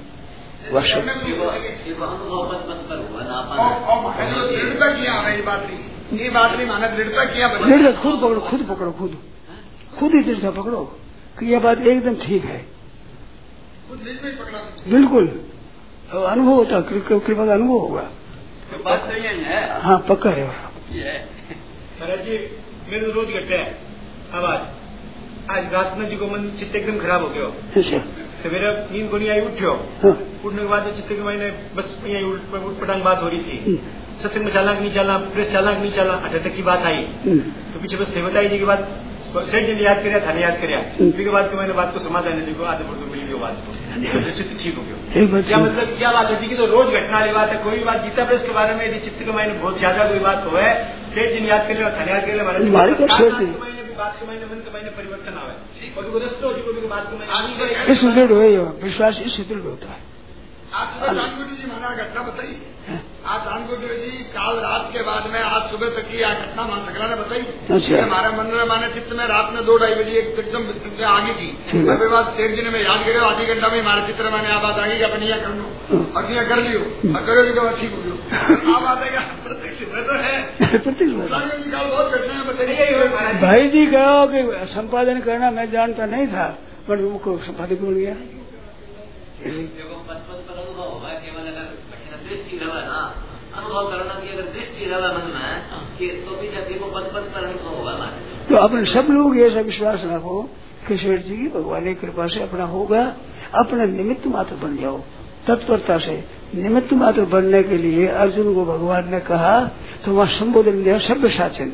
दृढ़ता खुद पकड़ो, खुद पकड़ो, खुद ही दृढ़ता पकड़ो कि यह बात एकदम ठीक है। बिल्कुल अनुभव होता, कृपा का अनुभव होगा। बात तो यही है। हाँ पक्का है। महाराज जी मेरे रोज घटे है आवाज आज रात में जी को मन चित्त एकदम खराब हो गया। सवेरे नींद को नहीं आई, उठ्यो उठने के बाद चित्त के मैंने बस यही उठ पटांग बात हो रही थी। सत्संग में चालाक नहीं चला, प्रेस चालाक नहीं चला, अच्छा तक की बात आई तो पीछे बस बताई जी के बाद सेठ जी ने याद कराया, थाने याद कराया, फिर के बाद मैंने बात को समाधान जी को आधे तो मिल गई बात को चित्त ठीक हो गया। क्या मतलब क्या बात होती कि तो रोज घटना वाली बात है। कोई भी बात गीता प्रेस के बारे में यदि चित्त के मैंने बहुत ज्यादा कोई बात हो है, सेठ जी ने याद कर लिया, थाने याद कर लिया, बात के मैंने मन के मैंने परिवर्तन आवे और बात को इस सुदृढ़ हो विश्वास इस सुदृढ़ होता है। आज सुबह जानकोटी जी माना घटना बताई। आज जानकोटी जी काल रात के बाद में आज सुबह तक की घटना मान सकला ने बताई। अच्छा। हमारे मन में माने चित्त में रात में 2-2:30 बजे एकदम आगे थी। उसके बाद शेर जी ने मैं याद करे आधी घंटा में हमारे चित्र में आ बात आ गई अपन यहाँ कर लो और यहाँ कर लियो और करोगे तो ठीक हो गयो। आप आते बहुत घटना बताइए। भाई जी कहो कि संपादन करना मैं जानता नहीं था पर उनको संपादक बोल गया। अनुभव होगा केवल अगर दृष्टि रहा ना अनुभव करना की अगर दृष्टि रहा मन में कि तो पीछे देखो पद पर अनुभव होगा। तो अपने सब लोग ऐसा विश्वास रखो कि शेर जी की भगवान की कृपा से अपना होगा। अपने निमित्त मात्र बन जाओ तत्परता से। निमित्त मात्र बनने के लिए अर्जुन को भगवान ने कहा तो वहाँ संबोधन दिया सभ्य शासन।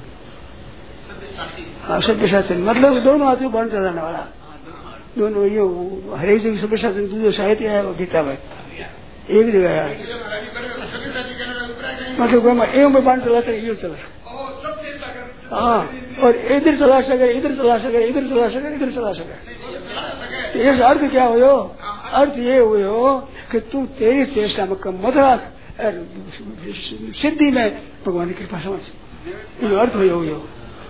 सभ्य शासन मतलब दोनों हाथों बन चलाने वाला, दोनों ये हरेक जगह सभ्य शासन दूसरे साहित्य है गीता में एक जगह है। मतलब एवं में बाण चला सके, चला सके। हाँ और इधर चला सके, इधर चला सके, इधर चला सके, इधर चला सके। तो इस अर्थ क्या हुआ? अर्थ ये हुआ कि तू तेरी चेष्टा में कम मत रख, सिद्धि में भगवान की कृपा समझ। ये अर्थ हुआ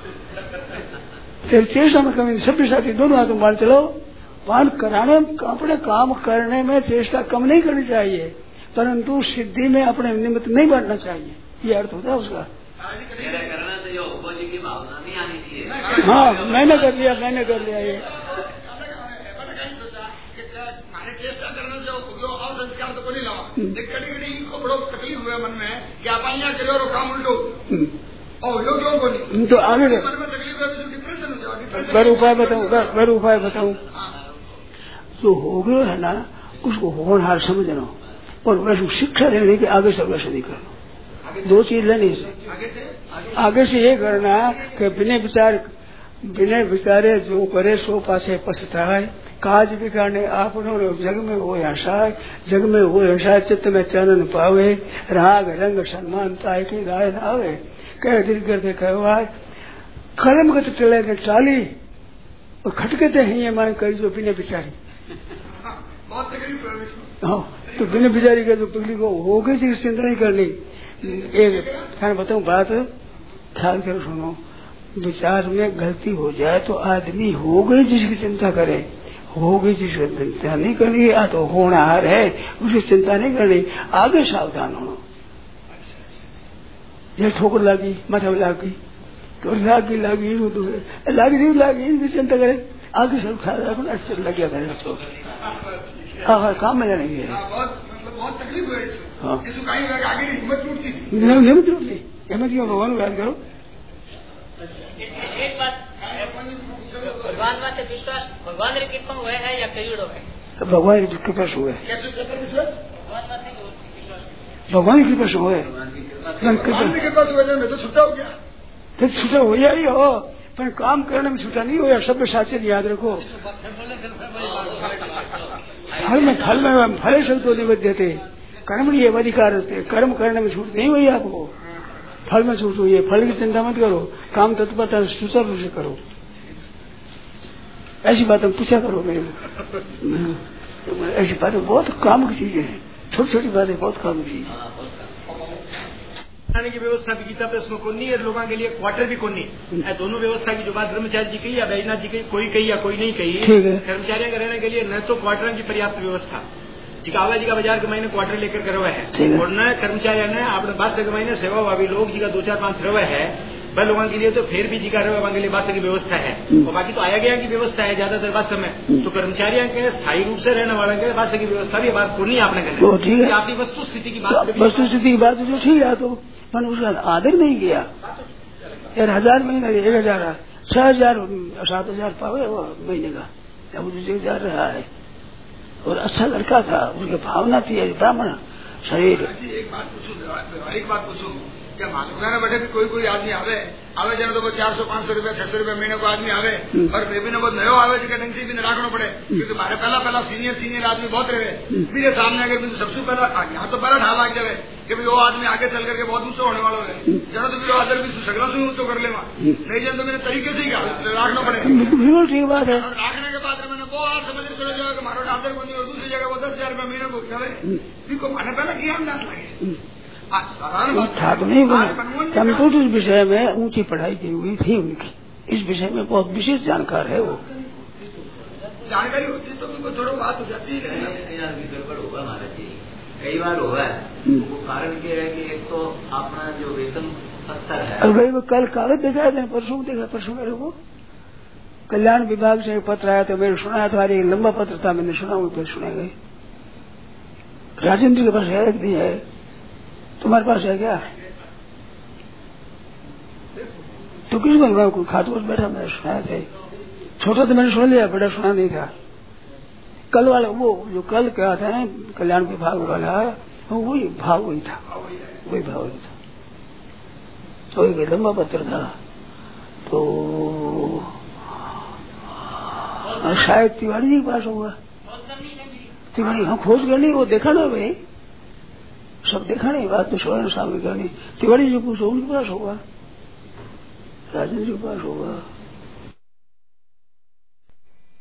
तेरी चेष्टा में कमी। सभ्य साथी दोनों हाथों बाण चलाओ। बाण कराने अपने काम करने में चेष्टा कम नहीं करनी चाहिए परंतु सिद्धि में अपने निमित्त नहीं बढ़ना चाहिए। ये अर्थ होता है उसका। हाँ मैंने कर लिया ये चेष्टा करने से संस्कार तो नहीं लावा। कड़ी को बड़ो तकलीफ हुआ मन में कि आप यहाँ करो और काम उल्टो और यो क्यों को नहीं तो आगे मन में तकलीफ है तो डिप्रेशन हो जाओ। बर उपाय बताऊं जो हो गया है ना उसको होनहार समझना और वैसे शिक्षा देने की आगे से वैसे नहीं करना। दो चीज लेनी आगे से ये करना कि बिना विचारे जो करे सो पासे पछताए। काज बिगाड़ने आपनो जग में हो हसाए, जग में हो हसाए चित्त में चरण पावे। राग रंग सम्मान ताय की गाय न आवे। कह दिल करते कहवाए कलम गत चले के चाली और खटके थे ही मान कर जो बिना बिचारी। हाँ तो बिना बिचारी का जो तकलीफ हो गई थी चिंता नहीं करनी। एक थाने बताऊं बात ख्याल करो सुनो। विचार में गलती हो जाए तो आदमी हो गई जिसकी चिंता करे, हो गई जिसकी चिंता नहीं करनी। या तो होनहार है उसकी चिंता नहीं करनी, आगे सावधान होना। ये ठोकर लागी माथा में लागी तो लागी इनकी चिंता करे, आगे सब ख्याल रखना अच्छा लग गया करे। हाँ काम में जाने की बहुत तकलीफ हुई। हाँ हिम्मत टूटती हिम्मत क्यों भगवान याद करो। एक बात भगवान में विश्वास भगवान की कृपा हुए है या कईड़ो है? भगवान की कृपा से हुए। भगवान की कृपा से हुए। भगवान की कृपा से हुए मैं तो छुट्टा हो गया। तो छुट्टा हो जाए हो पर काम करने में छुट्टा नहीं हो। सभ्य शास्त्र याद रखो। फल शब्द निबद्ध थे कर्म नहीं अधिकार थे। कर्म करने में छूट नहीं हुई आपको, फल में छूट हुई है। फल की चिंता मत करो, काम तत्परता सुचारू रूप से करो। ऐसी बातें पूछा करो मेरे ऐसी बातें बहुत काम की चीजें हैं। छोटी छोटी बातें बहुत काम की चीजें। खाने की व्यवस्था भी गीता प्रेस में कोनी है, लोगों के लिए क्वार्टर भी कोनी है। दोनों व्यवस्था की जो बात ब्रह्मचारी जी कही या बैजनाथ जी कही, कोई कही या कोई नहीं कही, कर्मचारियों के रहने के लिए न तो क्वार्टर की पर्याप्त व्यवस्था जिकावा जी का बाजार के महीने क्वार्टर लेकर कर रहे हैं, और न कर्मचारी ने अपने बात के महीने सेवा भावी लोग जी का 2-4-5 रवे है वह लोगों के लिए, तो फिर भी जी का रवे के लिए बात की व्यवस्था है। और बाकी तो आया गया की व्यवस्था है ज्यादातर बात में, तो कर्मचारियों के स्थायी रूप से रहने वाले के बात की व्यवस्था भी बात को नहीं आपने करना। आपकी वस्तु स्थिति की बात, वस्तु स्थिति की बात जो ठीक है, तो मैंने उसका आदर नहीं किया। 1000 महीने 1000 6000 7000 पावे वो महीने का, अब दूसरे जा रहा है। और अच्छा लड़का था, उसकी भावना थी ब्राह्मण शरीर। एक बात पूछूं, क्या मालूम बैठे कोई आदमी आवे जन तो 400-500 रुपया 600 रुपया महीने को आदमी आवे, और बेबी ने बहुत नयो आवे ढंग से भी रखना पड़े, क्योंकि हमारे पहला सीनियर आदमी बहुत रहे मेरे सामने। अगर सबसे पहला यहाँ तो पहला ढाल आ जाए कि वो आदमी आगे चल करके बहुत ऊंचा होने वाला है, जनो तो मेरा आदर भी सकला तो कर ले, नहीं जन तो मेरे तरीके से ही रखना पड़े। बिल्कुल ठीक बात है। रखने के बाद मैंने बहुत समझ चले जाए कि हमारा आदर को नहीं, और दूसरी जगह वो 10,000 रुपया महीने को जाए, मैंने पहला किया अंदाज लगे ठाक नहीं बना। कंप्यूटर विषय में ऊंची पढ़ाई की हुई थी उनकी, इस विषय में बहुत विशेष जानकार है वो। जानकारी होती तो उनको थोड़ा बात हो जाती है। गड़बड़ होगा महाराज जी, कई बार हुआ है। वो कारण क्या है कि एक तो अपना जो वेतन स्तर है, और भाई वो कल कागज दिखाए थे, परसों मेरे को कल्याण विभाग से एक पत्र आया था, मैंने सुनाया था, एक लंबा पत्र था, मैंने सुना, वो कल सुना गए। राजेंद्र के पास है एक भी है, तुम्हारे पास है क्या? तो किस बनवा कोई खाटू बैठा, मैंने सुनाया था। छोटा तो मैंने सुन लिया, बड़ा सुना नहीं था। कल वाला वो जो कल क्या था ना कल्याण विभाग वाला, वही भाव वही था। तो एक लंबा पत्र था, तो शायद तिवारी जी के पास होगा। तिवारी हाँ खोज करनी, वो देखा ना भाई, सब देखा नहीं, बात तो स्वर्ण सामने करनी। तिवारी जी पूछो, उनके पास होगा, राजेंद्र जी के पास होगा।